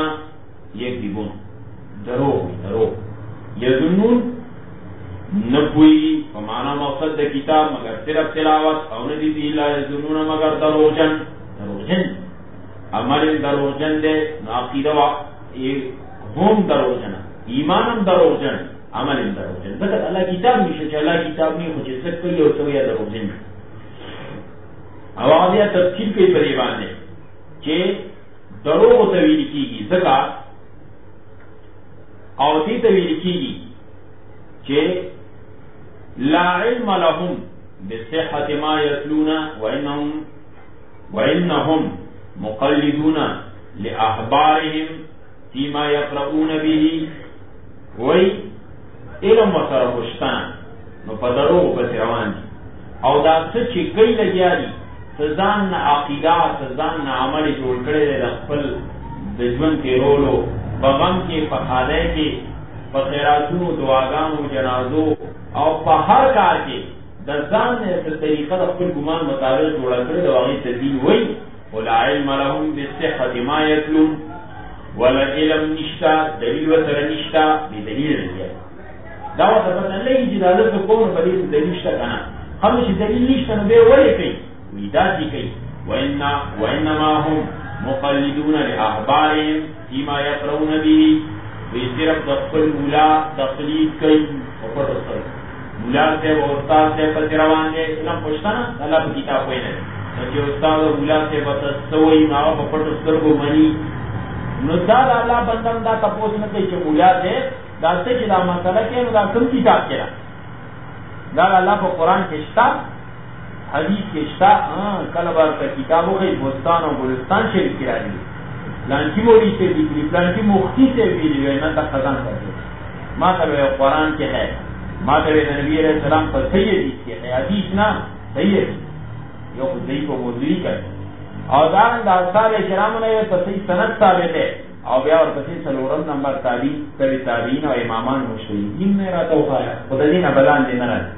دروغ، یظنون نه پوهېږي په معنا مقصد د کتاب مگر صرف تلاوت، او نه دي دي الا یظنون مگر دروغجن، عمل دروغجن دی، نو عقیده هم دروغجنه، ایمان هم دروغجن، عمل هم دروغجن. ځکه الله کتاب نشته چې الله کتاب نه خو چې څه کوي او څه یا دروغجن. او هغه بیا تفصیل کوي په دې باندې چې دروغ ته ویل کېږي ځکه او دې ته ویل کېږي چې لا علم لهم بصحة ما يتلون وإنهم مقلدون لأخبارهم فيما يقرؤون به، وی علم وسره خوشتان نو په دروغ پسې روان دي، او دا څه چې کوي لګیا دي څه ځان نه عقیده څه ځان نه عمل جوړ کړی دی د خپل د ژوند تېرولو په غم کې، په ښادۍ کې، په خیراتونو، دعاګانو، جنازو او په هر کار کې د ځان نه څه طریقه د خپل ګمان مطابق جوړه کړې ده، هغې ته دین وایي. ولا علم لهم بصحة ما يتلون، ولا علم نشتا، دلیل ورسره نشتا، بې دلیل دی. دا ورته پته نه لګي چې دا دلته کوم په دې دلیل شته که نه، هم چې دلیل نشته نو بیا یې ولې کوي؟ وایي داسې کوي وانما هم مقلدون لاخبارهم فيما يقرؤون به، وی صرف د خپل مولا تقلید کوي په پټو سترګو، مولا صاحب او استاد صاحب پسې روان دی، علم پوښتنه الله په کتاب وایي نه دی، چې استاد او مولا صاحب ورته څه وایي نو هغه په پټو سترګو مني. نو دا د الله بنده دا تپوس نه کوي چې مولا صاحب دا څه چې دا مسله کوي نو دا کوم کتاب کې ده، دا د الله په قرآن کې شته، حدیث کې شته، کله به ورته کتاب وښیي بستان او ګلستان شریف کې راځي، پلانکي مولوي صاحب لیکلي، پلانکي مفتي صاحب ویلي وی نه دا خزان کوي، ما ته به قرآن کې ہے، ما ته به نبی علیہ السلام په صحیح حدیث کې ہے، حدیث نه صحیح حدیث یو خو ضعیف او موضوعي کوي، او دا د اصحاب کرامو نه یو په صحیح سند ثابت دی، او بیا ورپسې څلورم نمبر تابعین او امامان مجتهدین نه راته وښایه، خو د دې نه بلاندې نه راځي.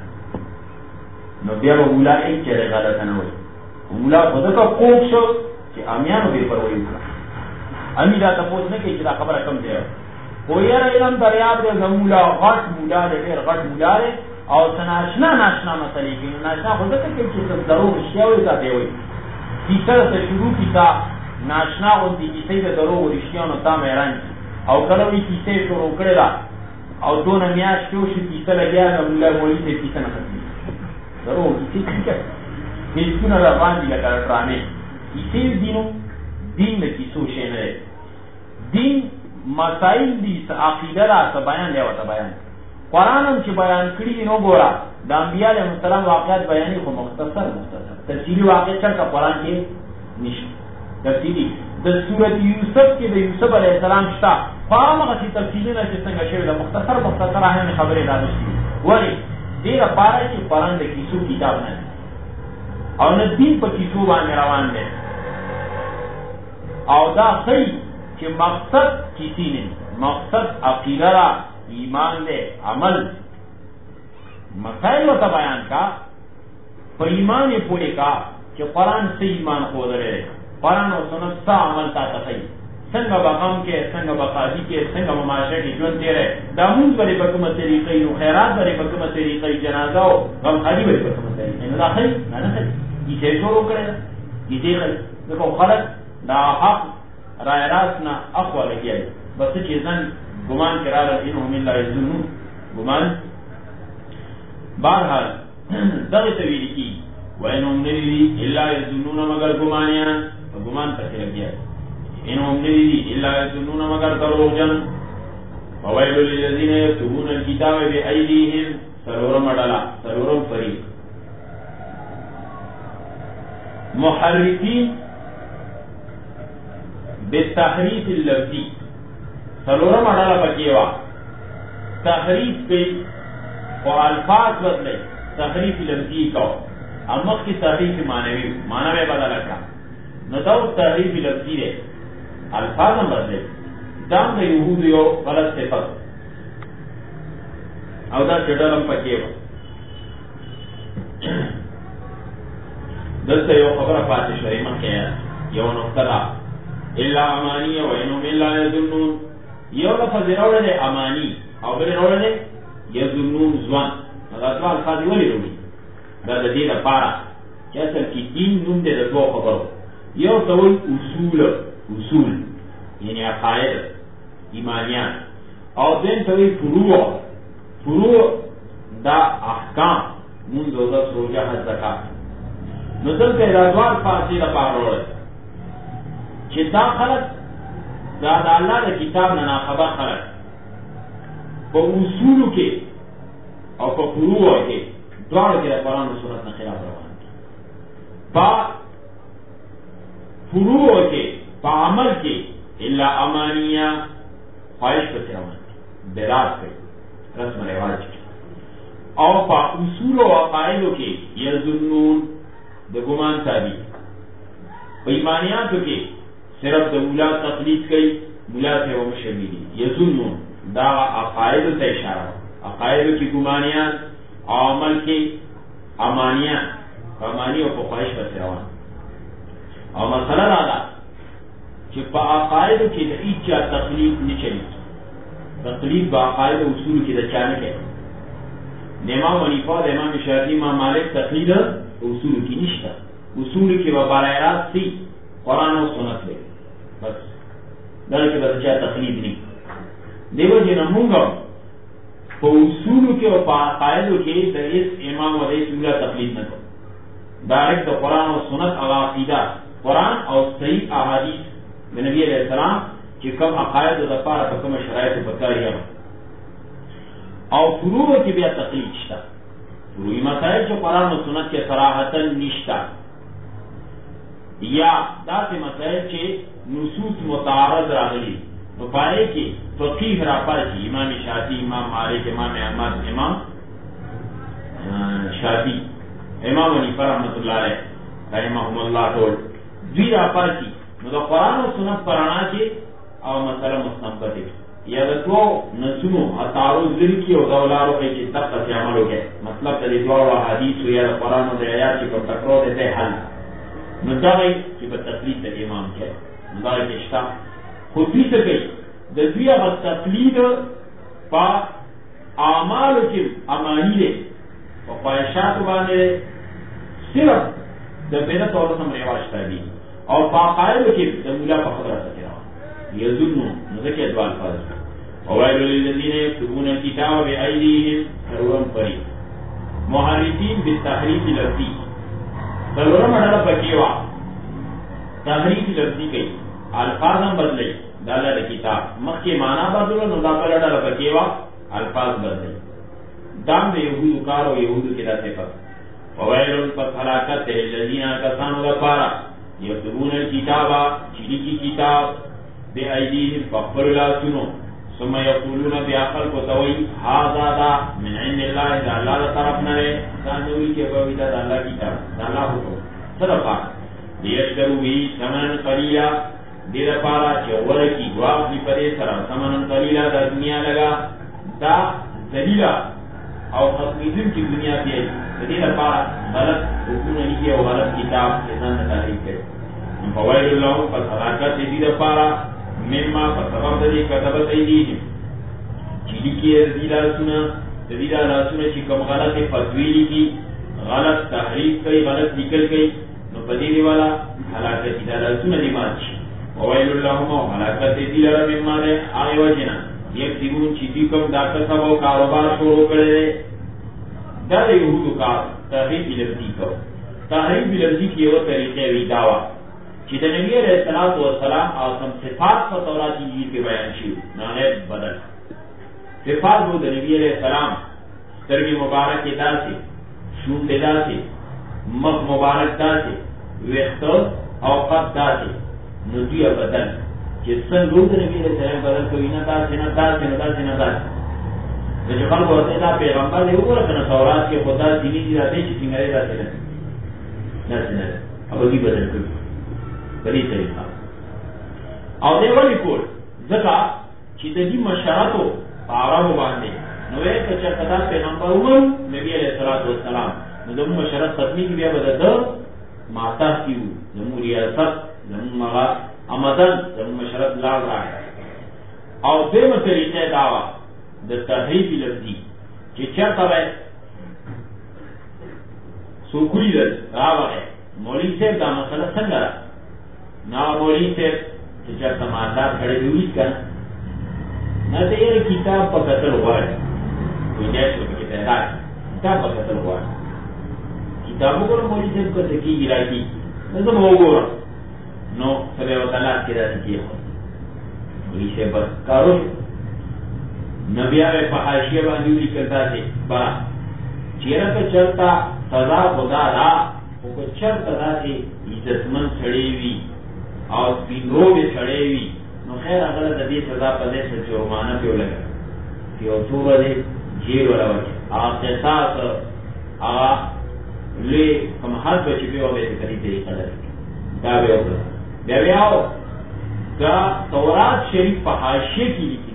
نو بیا به مولا هېڅ چېرې غلطه نه وایي، مولا خو ځکه خوږ شو چې امیانو بې پروایي وکړه، امي دا تپوس نه کوي چې دا خبره کوم ځای خو یاره علم دریاب دی، زموږ مولا غټ مولا دی، ډېر غټ مولا دی، او څه ناشنا مسلې کوي، نو ناشنا خو ځکه کوي چې څه دروغ رښتیا وایي تا ته یې وایي، کیسه درته شروع کړي تا ناشنا غوندې کیسې د دروغو رښتیانو تا میران کړي، او کله وایي کیسې شروع کړې ده او دونه میاشتې وشي کیسه لګیا ده، مولا مولوي صاحب کیسه نه ختمېږي، دروغ کیسې کوي، فیسبوکونه را باندې لکه ډرامې، کیسې دین د کیسو شی نه دی، دین مسائل دي، عقیده ده، څه بیان دی ورته بیان، قرآن هم چې بیان کړي دي نو ګوره د انبیاء علیهم السلام واقعات بیانې خو مختصر تفصیلي واقع چرته قرآن کې نشته. تفصیلي د سورۃ یوسف کې د یوسف علیه السلام شته خو هغه تفصیلونه چې څنګه شوي د مختصر اهم خبرې را نشي. ولې دې لپاره چې قرآن د کیسو کتاب نه او نه دین په کیسو باندې روان دی او دا صحیح چې مقصد کسی نه مقصد عقیده را ایمان دے عمل مسائل و بیان کا پر ایمان پورے کا کہ قرآن سے ایمان خود رہے قرآن و سنت سا عمل تا تخیل سنگ بغم کے سنگ بقادی کے سنگ معاشرے کی جون تیرے دامون بری بکم طریقی نو خیرات بری بکم طریقی جنازہ و غم خالی بری بکم طریقی نو دا خیل نا خیل یہ سے شروع کرے دا یہ دے خیل دیکھو خلق دا حق رائے راست نا اقوى لگیا بس چیزن گمان کرا رہا انہم اللہ یظنون گمان بہرحال دغه تویل کی وانہم نریدی اللہ یظنون مگر گمانیان گمان تک لگیا انہم نریدی اللہ یظنون مگر دروغجن وویل للذین یکتبون الکتاب بأیدیہم سرورم اڈالا سرورم فریق محرفین بالتحریف اللفظی سلورم اڈالا پکیوا تحریف پہ و الفاظ بدلے تحریف لفظی کو امک کی تحریف معنوی بدل کا نتاو تحریف لفظی دے الفاظ ہم بدلے دام دا یہود یو غلط صفت او دا چڑلم پکیوا دلتا یو خبر پاتش ریمن کیا یو نقطہ الا امانی و انہم الا یظنون یو لفظ روڑے دے امانی او بلے روڑے دے یظنون زوان دا دو الفاظ ولی روڑی دا دید پارا کہ اصل کی دین نوم دے دو خبرو یو تول اصول یعنی عقائد ایمانیان او دین تول فروع دا احکام من دو دا سروجہ حد زکاة نزل پہ دا دو الفاظ دید پارا روڑے چه دا خلق دا اللہ دا کتاب ننا خبر خلق پا اصولو کے او پا فروعو کے دوارو کے دا قرآن و سنت نا خلاف روان کی پا فروعو کے پا عمل کے اللہ امانیہ خواہش پر روان کی بیدار پر رسم رواج کی او پا اصول و عقائدو کے یظنون دا گمان تابی پا ایمانیاتو کے صرف دا مولا تقلید کئی مولا سے وہ مشمیلی یظنون دا عقائد تا اشارہ عقائد کی گمانیان عمل کی امانیان امانی و خواہش پر روان اور مسئلہ دادا کہ پا عقائد کی دا ایچا تقلید نچلی تقلید با عقائد اصول کی دا چانک ہے امام حنیفہ دا امام شافعی امام مالک تقلید اصول کی نشتا اصول کی با براہ راست سی قرآن و سنت لے بس در کے بعد چاہ تقلید نہیں دیو جی نمونگا پا اصولو کے و پا عقائدو کے در اس امام و رئیس اولا تقلید نہ کرو دارک دا قرآن و سنت اغا عقیدہ قرآن اور صحیح احادیث میں نبی علیہ السلام کہ کم عقائد و دفار پا کم شرائط و بکاری ہے اور فروع کی بیا تقلید شتا فروعی مسائل جو قرآن و سنت کے صراحتا نشتا یا دا سے مسائل چے نصوص متعارض راغلی تو پائے کہ فقیہ راپر کی امام شافعی امام مالک امام احمد امام شافعی امام حنیفہ رحمۃ اللہ علیہ رحمہم اللہ ٹول دوی راپر کی نو قرآن و سنت پرانا کے او مسئلہ مستنبت ہے یا دو نسونو تعارض لري کی او دولارو کې چې تقص عمل وکړي مطلب د دوه حدیث یا قرآن او د آیات په ټکرو ده حل نو دا وایي چې په تقلید د امام کې دا کېشتا خو دې څه کوي د دې په تقلید په اعمالو کې امانی ده او خواهشات باندې صرف د بدعت او سم رواج تابع او په قائل کې د مولا په خبره سره یظنون نذکر دوال فرض وویل للذین یکتبون الکتاب بأیدیهم سرورم فریق محرفین بالتحریف لفظی سرورم اڈالا پکیوا تحریف لفظی کئی الفاظم بدلئی دالا دا کتاب مخی معنی بدلو نو دا پر اڈالا پکیوا الفاظ بدلئی دام د یهودو کار او یهودو کې دا صفت وویل پس هلاکت الذین کسانو لپاره یکتبون الکتاب چې لیکي کتاب بأیدیهم فخبر لاسونو ثم یقولون بیاخل کو توي هذا دا من عند الله دا الله طرف نه دا نوې کې به دا الله کتاب دا الله حکم صدقه لیشترو بی ثمن قلیلا دیر پارا چې ورکی واق دی پدې سره ثمن قلیلا دا دنیا لگا دا ذلیلا او ختمیدون کی دنیا پی دې لپاره غلط حکم نه کیږي او غلط کتاب ځان ته تحریف کړي فوائد الله فصلاحات دې لپاره مما فسبب دې کتابت ایدی چې لیکي دې لاسونه چې کوم غلط فتوی لیکي غلط تحریف کوي غلط لیکل کوي نو پدې والا هلاکت دې لاسونه دې ماچ فوائد الله هلاکت دې لپاره مما دې آی وجنا یک دیون چې دې کوم ډاکټر صاحب او کاروبار شروع کړي دا د یهودو کار تحریف لفظی کو تحریف لفظی کی یو طریقې وی داوا چې د نبی رسول الله والسلام او سم صفات په تورات انجیل کې بیان شي نه بدل صفات وو د نبی رسول السلام سترګې مبارک داسې شون داسې مخ مبارک داسې ویختو او قد داسې نو دی بدل چې څنګه د نبی رسول الله بدل کوي نه داسې د جهان ورته دا پیغمبر دی وګوره کنه تورات کې خدا دیني دي راځي چې څنګه راځي نه او دې بدل کړو په دې طریقه او دې ولې کول ځکه چې د دې مشاراتو عربو باندې نو یې چې کدا پیغمبر ومن نبی علیہ الصلوۃ والسلام نو د مشارات ختمي کې بیا بدل ماته کیو زمو ریاست زمو مغا امدن زمو مشارات لا راځي او دې مطلب داوا د تحریف لفظی چې چرته وای سوکړی ده راوغه مولوی صاحب دا مسله څنګه نه مولوی صاحب چې چرته مالدار کړي وي کنه نه ته یې کتاب په کتل وای وي دې څه کې ته راځي کتاب په کتل وای کتابو کو مولوی صاحب کو څه کیږي راځي نو زه وګورم نو سره وتعالى کې راځي مولوی صاحب کارو نبیانه په حاشیه باندې لیکل دي با چیرې ته چلتا سزا خدا را او کو چرته راځي عزتمن سړی وي او بینو به سړی وي نو خیر هغه د دې سزا په دې څه جرمانه پیولګا یو څو ورځې جیل وراوي هغه تاسو هغه لې کوم حد چې به وې کړی دی قدر دا به وکړه بیا دا تورات شریف په حاشیه کې لیکل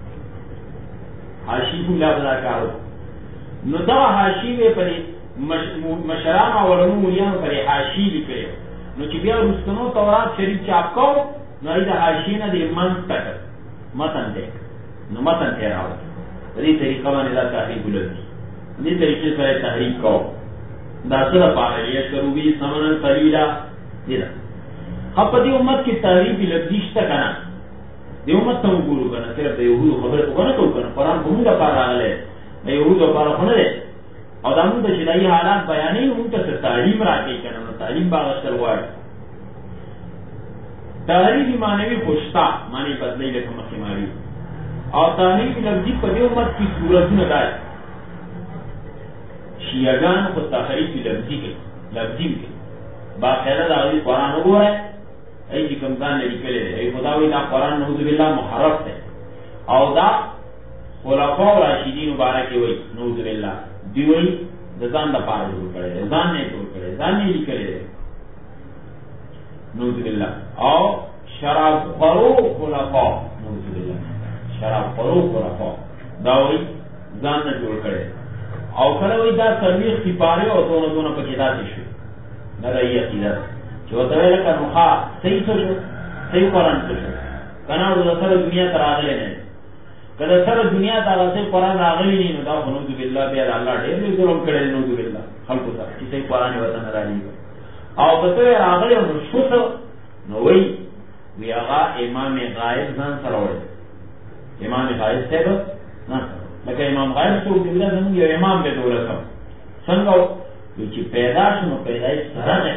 حاشی بولا بلا کارو نو دا حاشی وی پرې مشران او علماء مليان پرې حاشی لیکلو نو چې بیا رستنو تورات شریف چاپ کو نو دا حاشی نه دی من تک متن دی نو متن ته راوړل دې طریقه باندې دا تحریف ولري دې طریقې سره تحریف کو دا سره پاره یې کروي سمن قلیلا دې په دې امت کې تحریف لفظی شته کنه د امت ته وګورو کنه صرف د یهودو خبره وګڼه کو کنه قرآن په موږ لپاره راغلی د یهودو لپاره خو نه دی او دا موږ چې دایي حالات بیانوي موږ ته تعلیم راکوي کنه نو تعلیم به اخیستل غواړي تعلیم معنوي خوشتا معنی بدلی لکه مخکې ماري او تعلیم لفظي په دې امت کې صورتونه دی شیعهګان په تحریف لفظي کې باقاعده د قرآن وګورئ ای چې کوم ځان لري کړي ای خدای دا قرآن نعوذ بالله محرف ده او دا خلفاء راشدین مبارک وي نعوذ بالله دی وي د ځان د پاره جوړ کړي ځان نه جوړ کړي ځان نه لیکلي نعوذ بالله او شراب خورو خلفاء نعوذ بالله شراب خورو خلفاء دا وي ځان نه جوړ کړي او کله وي دا سرویس کی پاره او دونه پکې داسې شي نه راځي عقیده چې وته لکه نوخه صحیح څه صحیح قرآن څه کنه د سره دنیا تر راغلی نه کله سره دنیا ته راځي قرآن راغلی نه دا نعوذ بالله بیا الله ډېر ظلم کړی نعوذ بالله خلکو ته چې صحیح قرآن وته نه راځي او کته راغلی نو شو نو وی هغه امام غایب ځان سره وایي امام غایب څه نه لکه امام غایب څو دغه زموږ یو امام به دولت څنګه چې پیدا شنو پیدایش سره نه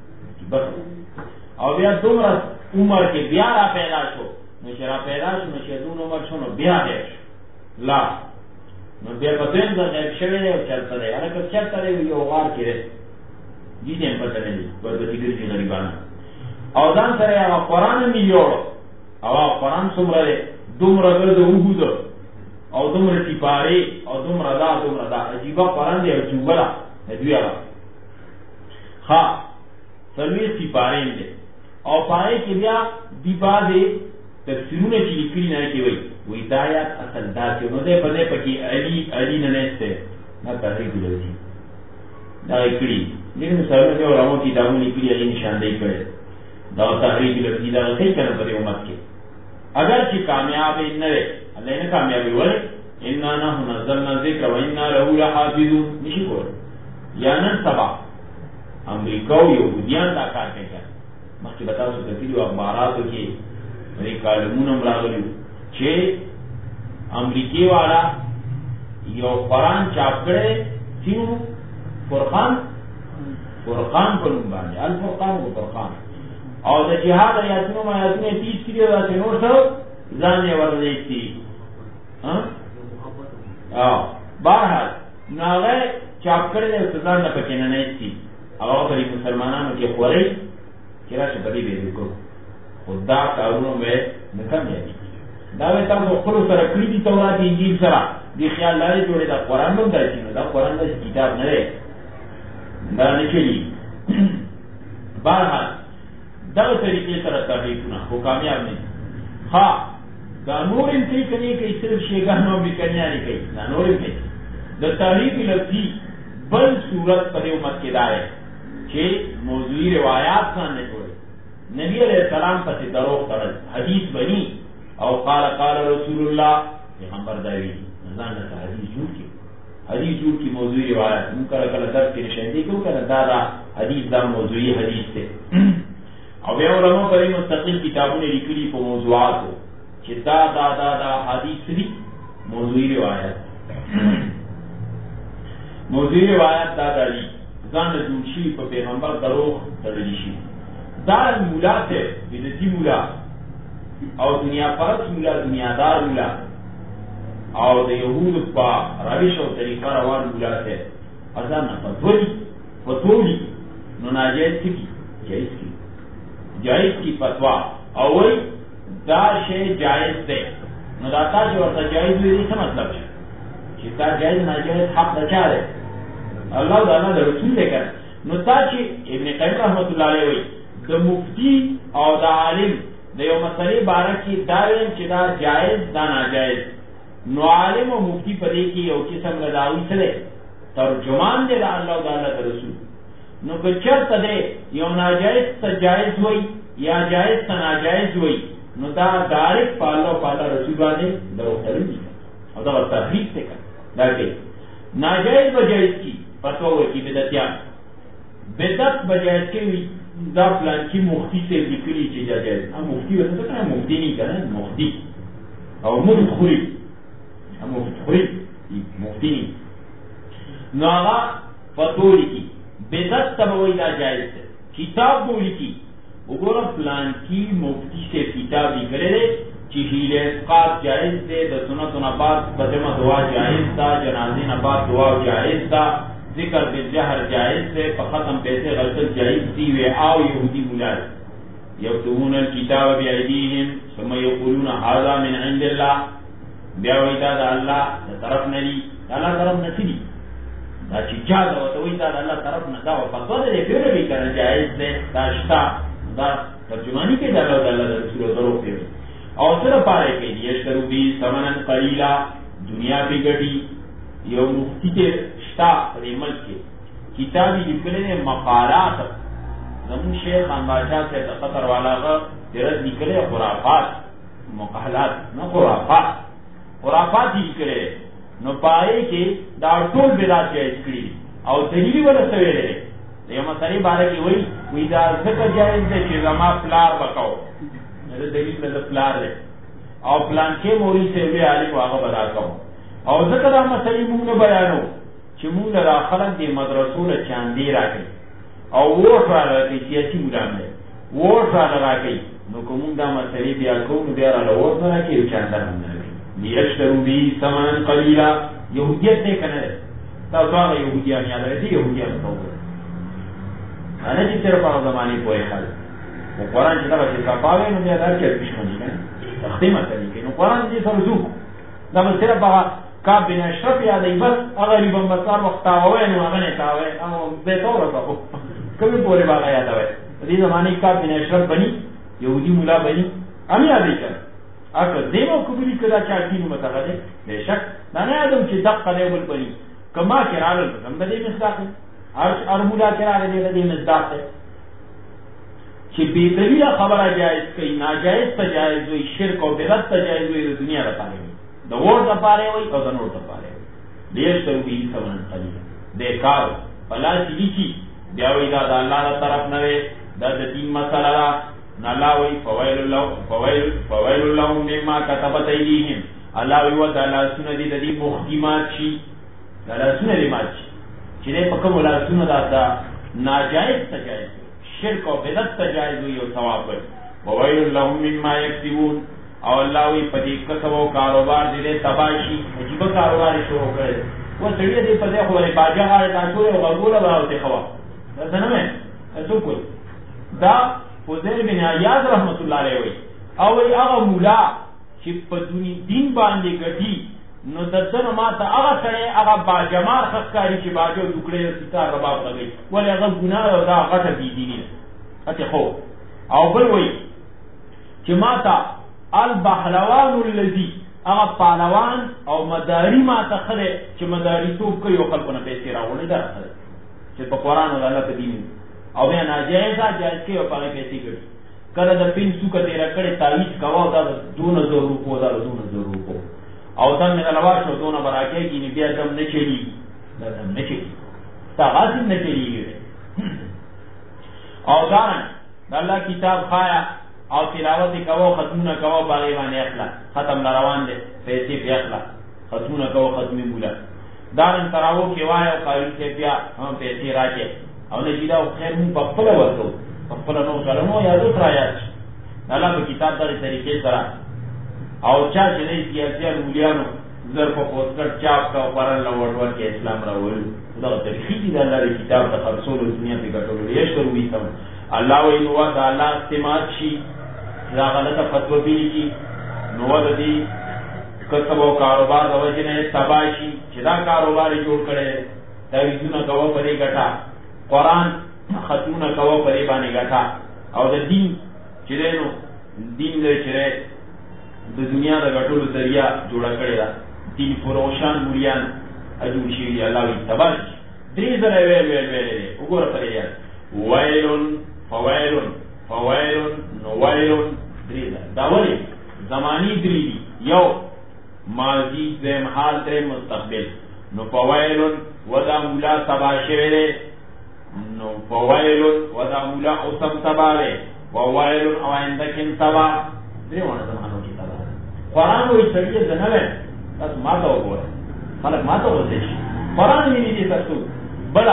او بیا دومره عمر کې بیا را پیدا شو نو چې را پیدا شو نو چې دون عمر شو نو بیا دی لا نو بیا په دې ځای کې شوی دی او چلته دی هغه چلته دی یو غار کې دي دې په پته نه دي ورته ګرځي غریبانه او ځان سره هغه قرآن می یوړ او قرآن څومره دی دومره ګرځو وګود او دومره سپاره او دومره دا عجیبه قرآن دی او جوړه دوی هغه ها سروي سپاره دی او پای کې بیا دی باندې تفسیرونه چې لیکلي نه کوي وی دایات اصل دا چې نو ده په دې پکې علی نه نهسته نه تحریک لري دا کړي دې مثالونه یو راو کې دا ونی کړی علی نشاندهی کړي دا تحریک لري دا څه کنه په امت کې اگر چې کامیاب نه وي الله نه کامیاب وي ان نحن نزلنا الذکر وانا له لحافظون نشي کول یا نن سبا امریکا او یهودیان دا کار کوي مخکې بتاو څه کړي او اخباراتو کې ریکارډونه راغلي چې امریکای والا یو قرآن چاپ کړي چې فرقان په نوم باندې الفرقان او فرقان او د جهاد آیاتونو 30 کړي او د نور څه ځان یې ورلېږي بهرحال ناغه چاپ کړي د ځان نه پکې نه نېستي او په مسلمانانو کې خوري چې راشه بدی به وکړو خدا کارونو مې نه کامیابی دا وې تاسو خپل سره کړی دي تورات انجیل سره دی خیال لري جوړه دا قرآن هم درځي نو دا قرآن د کتاب نه دی دا نه کېږي بهرحال دا طریقې سره تحریفونه خو کامیاب نه ها دا نور هم کوي صرف شیګانو به کنياني کوي دا نور هم د تحریف لفظي بل صورت په امت کې دای چې موضوعي روایت څنګه جوړي نبی علیہ السلام پسې دروغ کړل حدیث بني او قال رسول الله پیغمبر دایي ځان ته حدیث جوړ کی موضوعي روایت موږ کله درس کې نشاندې کوو کله دا حدیث دا موضوعي حدیث ته او بیا علماء په مستقل کتابونه لیکلي په موضوعاتو چې دا حدیث دی موضوعي روایت دا دی ځان له جوړ شي په پیغمبر دروغ تړل شي دا مولا ته بدعتي مولا او دنیا پرست مولا دنیادار مولا او د یهودو په روش او طریقه روان مولا ته اذان فتوی نو ناجایز کی جائز کی فتوا او وی دا شی جائز ده نو دا تا چې ورته جائز وي څه مطلب چې دا جائز ناجایز حق نه چاره الله تعالی د رسول ته کړ نو تا چې ابن قیم رحمت الله علیه وی د مفتی او د عالم د یو مسلې باره کې دا ویل چې دا جائز دا ناجائز نو عالم او مفتی په دې کې یو قسم غداوی سره ترجمان دی د الله تعالی د رسول نو که چرته دی یو ناجائز ته جائز وي یا جائز ته ناجائز وي نو دا ډایرکټ په الله تعالی رسول باندې دروغ دی او دا تحریف څه کوي دا کې ناجائز بجائز کی فتوا ورکی بدعت بجائز کې دا پلان کی مفتی سے لیکلی چې جائز مفتی وته کنه مفتی نه کنه مفتی او مفتی نو هغه فتوا لیکي بدعت تبوی دا جائز ده کتاب بولی کی وګوره پلان کی مفتی سے کتاب لیکره چې هیله اسقاط جائز ده د سنتو نه بعد بجمع دعا جائز ده جنازې نه بعد دعا جائز ده ذکر بالجهر جائز ہے ختم پیسے غلط جائز تھی وے آو یہودی مولاد یکتبون الکتاب بأیدیہم ثم یقولون هذا من عند الله بیا ویدا دا الله طرف نری الله طرف نسی دا چې چا دا ویدا دا الله طرف نه دا په توګه دې پیره به کړه جائز ده داشتا دا ترجمانی کې دا الله رسول درو کوي او سره پاره کې یشترو بی ثمنن قلیلا دنیا به ګټي یو مفتی ته شتا په ملک کې کتابی لیکلې مقالات زمون شیخ خان بادشاہ سے قطر والا غ درد لیکلې خرافات مقالات نه خرافات لیکلې نو پای کې دا ټول بدعت جایز کړی او دلیل ورته ویلې یو مسلې باره کې وی دا څه جایز دی چې زما پلار وکاو نه دلیل نه پلار دی او پلان کې موري سے وی علی واغه بدا کوم او ذکر دا مسلې موږ بیانو چې موږ له خلک د مدرسو له چاندې راکې او ووټ راکې سیاسي مولان دی ووټ راکې نو کوم دا مسلې بیا کوم بیا را ووټ نه راکې او چاندې نه راکې لیشترو بی ثمن قلیلا یهودیت نه کنه تاسو هغه یهودیان یاد لرئ یهودیان ته انا چې تر په زمانه پوهه خاله او قرآن چې دا چې کاپاوي نو بیا دا چې پښمنی نه تختیمه کوي نو قرآن دې سره زو دا به صرف هغه کعب بن اشرف یادې بس هغه ریبن مسار وخت تاوي نو هغه نه تاوي او به تور وکړو کومه پورې باغ یادوي دې زمانه کعب بن اشرف بني یهودي مولا بني امي یادې کړ اګه دیمو کوبلی کدا چې دین متغده بشک دا نه ادم چې دقه دی بل پني کما کې راغل هم دې مصداق ار مولا کې راغل دې مصداق چې بے دلیل خبره جائز کوي ناجائز ته جائز وي شرک او بدعت ته جائز وي د دنیا لپاره وي د ور لپاره وي او د نور لپاره وي ډیر څه وي سمون قلیل د کار بلا چې بیا وي دا د الله تعالی طرف نه وي دا د دین مسله ده نه لا وي فویل لهم مما كتبت ايديهم الله وي وتعالى سنه دي د دې مخدمات شي دا سنه دي مات شي چې په کوم لاسونه دا ناجائز ته جائز شرک او بدعت ته جایز وي او ثواب وي وویل لهم مما یکسبون او الله وی پدې کسب او کاروبار دې تباشي عجیب کاروبار شروع کړي و سړي دې په دې خو لري باجا غاړه تاسو او غوړه راوته خوا دا څنګه مې تاسو کو دا فوزیل بن عیاض رحمت الله علیه وی او هغه مولا چې په دین باندې ګټي نو دتنو ما ته هغه سره هغه باجمار خکاری چې باجو ټوکړې ستار رباب لګي ولې هغه ګناه او دا غټه دي دي اته خو او بل وی چې ما ته البحلوان الذي هغه پهلوان او مداری ما ته خله چې مداری توپ کوي او خلکونه پیسې راوړي دا چې په قران او الله په دین او بیا ناجایز جایز کې او په پیسې ګټي کله د پین څوک تیر کړي تعویذ کاوه دا 2000 روپو دا 2000 روپو او دم من الواش و دونه براکه کی بیا دم نه چلی دا دم نه چلی تا غاسم نه چلی او ځان د الله کتاب خایا او تلاوت کوو ختمونه کوو باغی باندې اخلا ختم روان دي پیسې بیا اخلا ختمونه کوو ختمي مولا دارن تراو کې وای او قایل کې بیا هم پیسې راځي او نه جیدا خیر مون په خپل ورته په خپل نو کلمو یادو ترایا الله په کتاب دغه طریقې سره او چا چې نه سیاسي مولیانو زر په پوسټر چاپ کا پرن لوړ کې اسلام راوړل دا طریقې دي د الله کتاب د خرڅول دنیا په ګټلو یې شروع ویتم الله وی نو دا الله استعمال شي دا غلطه فتوا پیږي نو د دې کسب او کاروبار د وجه نه تباشي چې دا کاروبار جوړ کړي دا ویونه کوو پرې ګټا قرآن ختمونه کوو پرې باندې ګټا او د دین چې نو دین له چره د دنیا د غټولو ذریعہ جوړ کړی دا دین فروشان مليان اجو شي الله وي تبارک درې ځله ویل وګوره پرې یا ویلون فویلون نو ویلون درې دا ولی زمانی درې یو ماضی زم حال درې مستقبل نو فویلون ودا مولا تبا شویل نو فویلون ودا مولا اوسم تباله وویلون او اندکن تبا درې ونه زمانو کې تبا قرآن وی سړی زنه تاسو ماته وګوره خلک ماته وځي قرآن یې دې تاسو بلا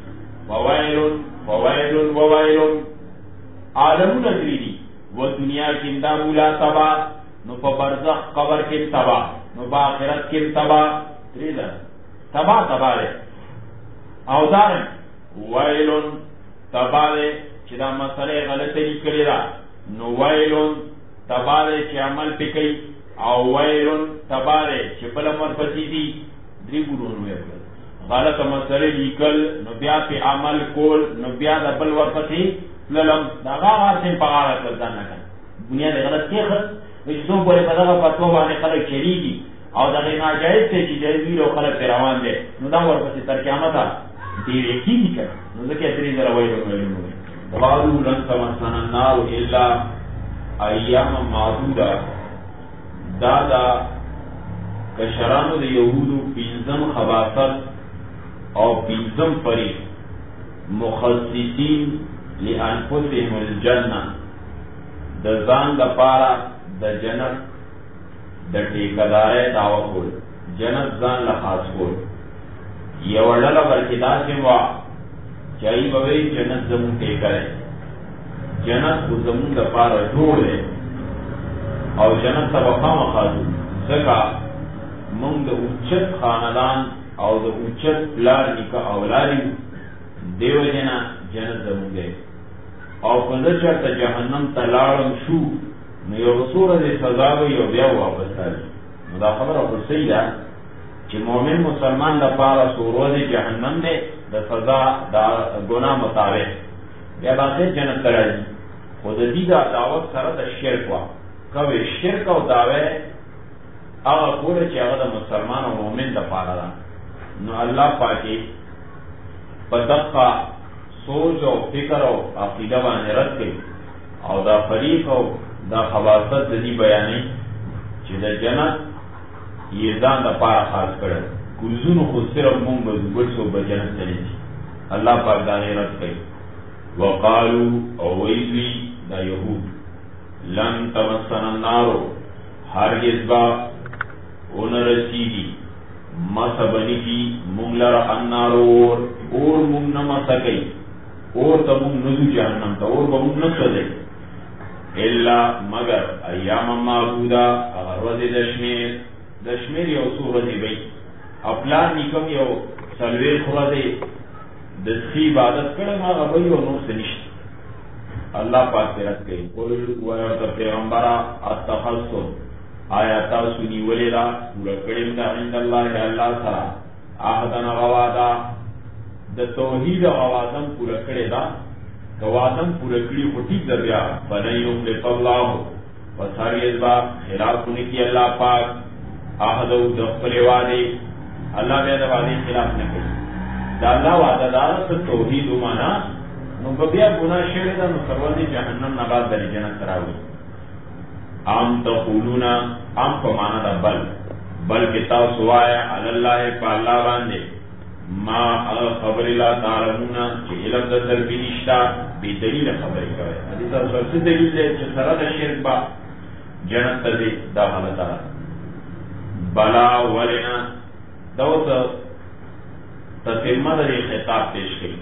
وویلون عالمون ادریدی و دنیا کې دا مولا تبا نو په برزخ قبر کې تبا نو په آخرت کې تبا تریلا تبا له او دارن ویلون تبا له چې دا مسئله غلطه کړی را نو ویلون تبا له چې عمل پکې او ویلون تبا له چې بل امر پسې دي درې ګورون ویل غلط مسئله لیکل نو بیا په عمل کول نو بیا د بل ورپسې للم دا غاړه څنګه پغاړه کړځان نه کړ دنیا د غلط کې خل وې څو پورې په دغه پټو باندې خلک چلیږي او دا ناجایز څه چې جایز وی او خلک روان دي نو دا ورپسې تر قیامت دی کېږي کړه نو ځکه درې زره وایو قالوا لن تمسنا النار الا ایام معدوده دا کشرانو د یهودو پنځم خباثت او پنځم فریق مخصصین لانفسهم الجنه د ځان لپاره د جنت د ټیکدارۍ دعوه کول جنت ځان له خاص کول یو ډله ورته داسې وا چې ای به جنت زمون ټیکره جنت زمون لپاره جوړ دی او جنت ته وقامه خاصو ځکه مونږ د اوچت خاندان او د اوچت پلار نیکه اولاد یو، دیو جنا جنت زمونږ دی. او که زه چېرته جهنم ته لاړم شو نو یو څوره دې سزا وي او بیا واپس راځي. نو دا خبره خو صحیح ده چې مؤمن مسلمان دپاره څو ورځې جهنم دی د سزا د ګناه مطابق، بیا به آخر جنت ته راځي. خو د دې دا دعوت سره د شرک وه، کوې شرک او دعوی هغه کوله چې هغه د مسلمان او مؤمن دپاره ده. نو الله پاکې په دقه سوچ او فکر او عقیده باندې رد کوي او دا فریق او دا خباثت د دې بیانې چې د جنت یې ځان دپاره خاص کړی، ګلزونو خو صرف مونږ به ځو، بل څوک به جنت ته نه ځي. الله پاک دا رد کوي. وقالو او ویلي دا یهود لن تمسنا النار، هرگز با ونه رسیږي مسه بني کی مونږ لره النار اور مونږ نه مسه کوي، اور ته مونږ نه ځو جهنم ته، اور به مونږ نه سوځي الا مگر ایام معدوده، هغه ورځې د شمېر یو څو ورځې وي. او پلار نیکم یو څلوېښت ورځې د څه عبادت کړی نو هغه به وي او نور څه نشته. الله پاک پرې رد کوي. قل ووایه ورته پیغمبره اتخذتم، آیا تاسو نیولې ده پوره کړې ده عند الله الله سره عهدن غواده د توحید او اوادم پوره کړې ده، که وادم پوره کړي خو ټیک ده، بیا فلن یخلف الله، پس هرگز به خلاف ونه کړي الله پاک عهده د خپلې وعدې. الله بیا د وعدې خلاف نه کوي. دا الله وعده داره څه توحید ومانه نو که بیا ګناه شوې ده نو سرور دې جهنم نه بعد درې جنت ته راوړي. ام تقولون، ام په معنا ده بل، بلکې تاسو وایه علی الله په الله باندې ما هغه خبرې لا تعلمون چې علم د دربې نشته، بې دلیله خبرې کوئ. حدیث تاسو څه دلیل دی چې سره د شرک به جنت ته ځي؟ دا غلطه ده. بلا ولنا دا اوس تتمه د خطاب پیش کړي.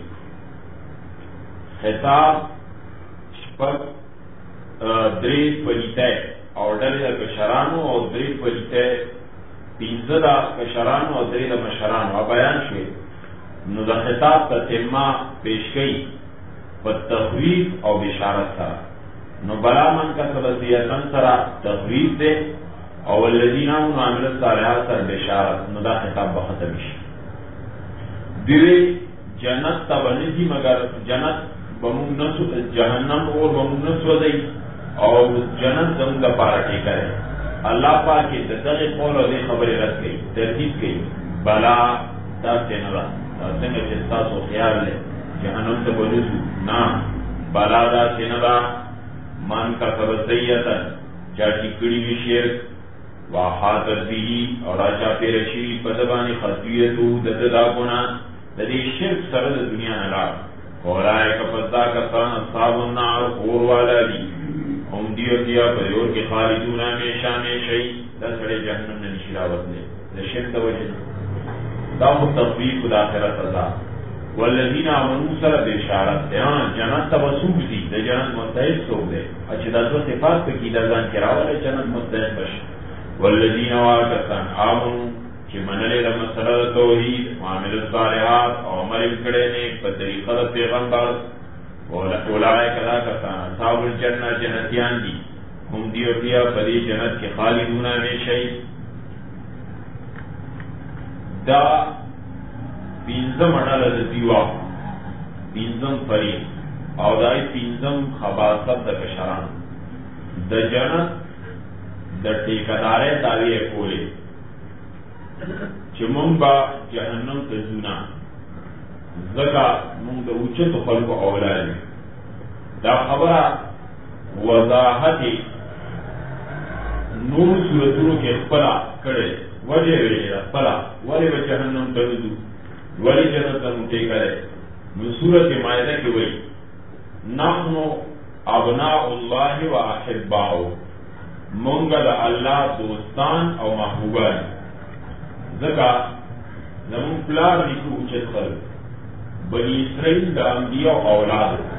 خطاب شپږ درې پلیته او ډلې د کشرانو او درې پلیته پنځه د کشرانو او درې د مشرانو بیان شوي. نو د خطاب تتمه پیش کړي په تخویف او بشارت سره. نو بلا من کسب سیئة سره تخویف دی او الذین آمنوا وعملوا الصالحات سره بشارت. نو دا خطاب به ختم شي. دوی جنت ته به نه ځي مګر جنت به موږ نه جهنم اور به موږ نه سوځوي او جنت زموږ دپاره ټیکه دی. الله پاک د دغې قول او دې خبرې رد کوي، ترتیب کوي. بلا داسې نه ده څنګه چې ستاسو خیال دی جهنم ته به نه ځو، نه، بلا داسې نه ده. من کسب سیئة، چا چې کړي وي شرک، واحاطت به او را چاپېره شي په ده باندې خطیئته د ده دا ګناه د دې شرک سره د دنیا نه لاړ، اولئک پس دا کسان اصحاب النار اور والا دي، هم دیو دیا په اور کې خالدون همیشه همیشه یي. دا سړی جهنم نه نشي راوتلی د شرک د وجې. دا خو تخویف د آخرت سزا. والذین آمنوا سره بشارت دی. جنت ته به څوک ځي؟ د جنت مستحق څوک دی؟ چې دا دوه صفات پکې دا ځان کې راولی جنت مستحق بشي. والذین واکسان آمنوا چې منلې د مسله د توحید، وعملوا الصالحات او عمل یې کړی نیک په طریقه د پیغمبر، اولئک دا کسان اصحاب الجنه جنتیان دي، هم دیو دیا په دې جنت کې خالدون همیشه یي. دا پنځمه ډله د دوی وه، پنځم فریق او دا یې پنځم خباثت د کشرانو. د جنت د ټیکهدارۍ دعوې یې کولې چې مونږ به جهنم ته ځو نه، ځکه مونږ د اوچتو خلکو اولاد یو. دا خبره وضاحت نور صورتونو کې خپله کړې، وجه یې ویلې ده خپله، ولې به جهنم ته نه ځو، ولې جنت ته مونږ ټیکه دی. نو سورت مائده کې وایي نحن ابناء الله و احباؤه، مونږ د الله دوستان او محبوبان. ځکه زمونږ پلار نیکه اوچت خلک، بني اسرائیل د انبیاء اولاد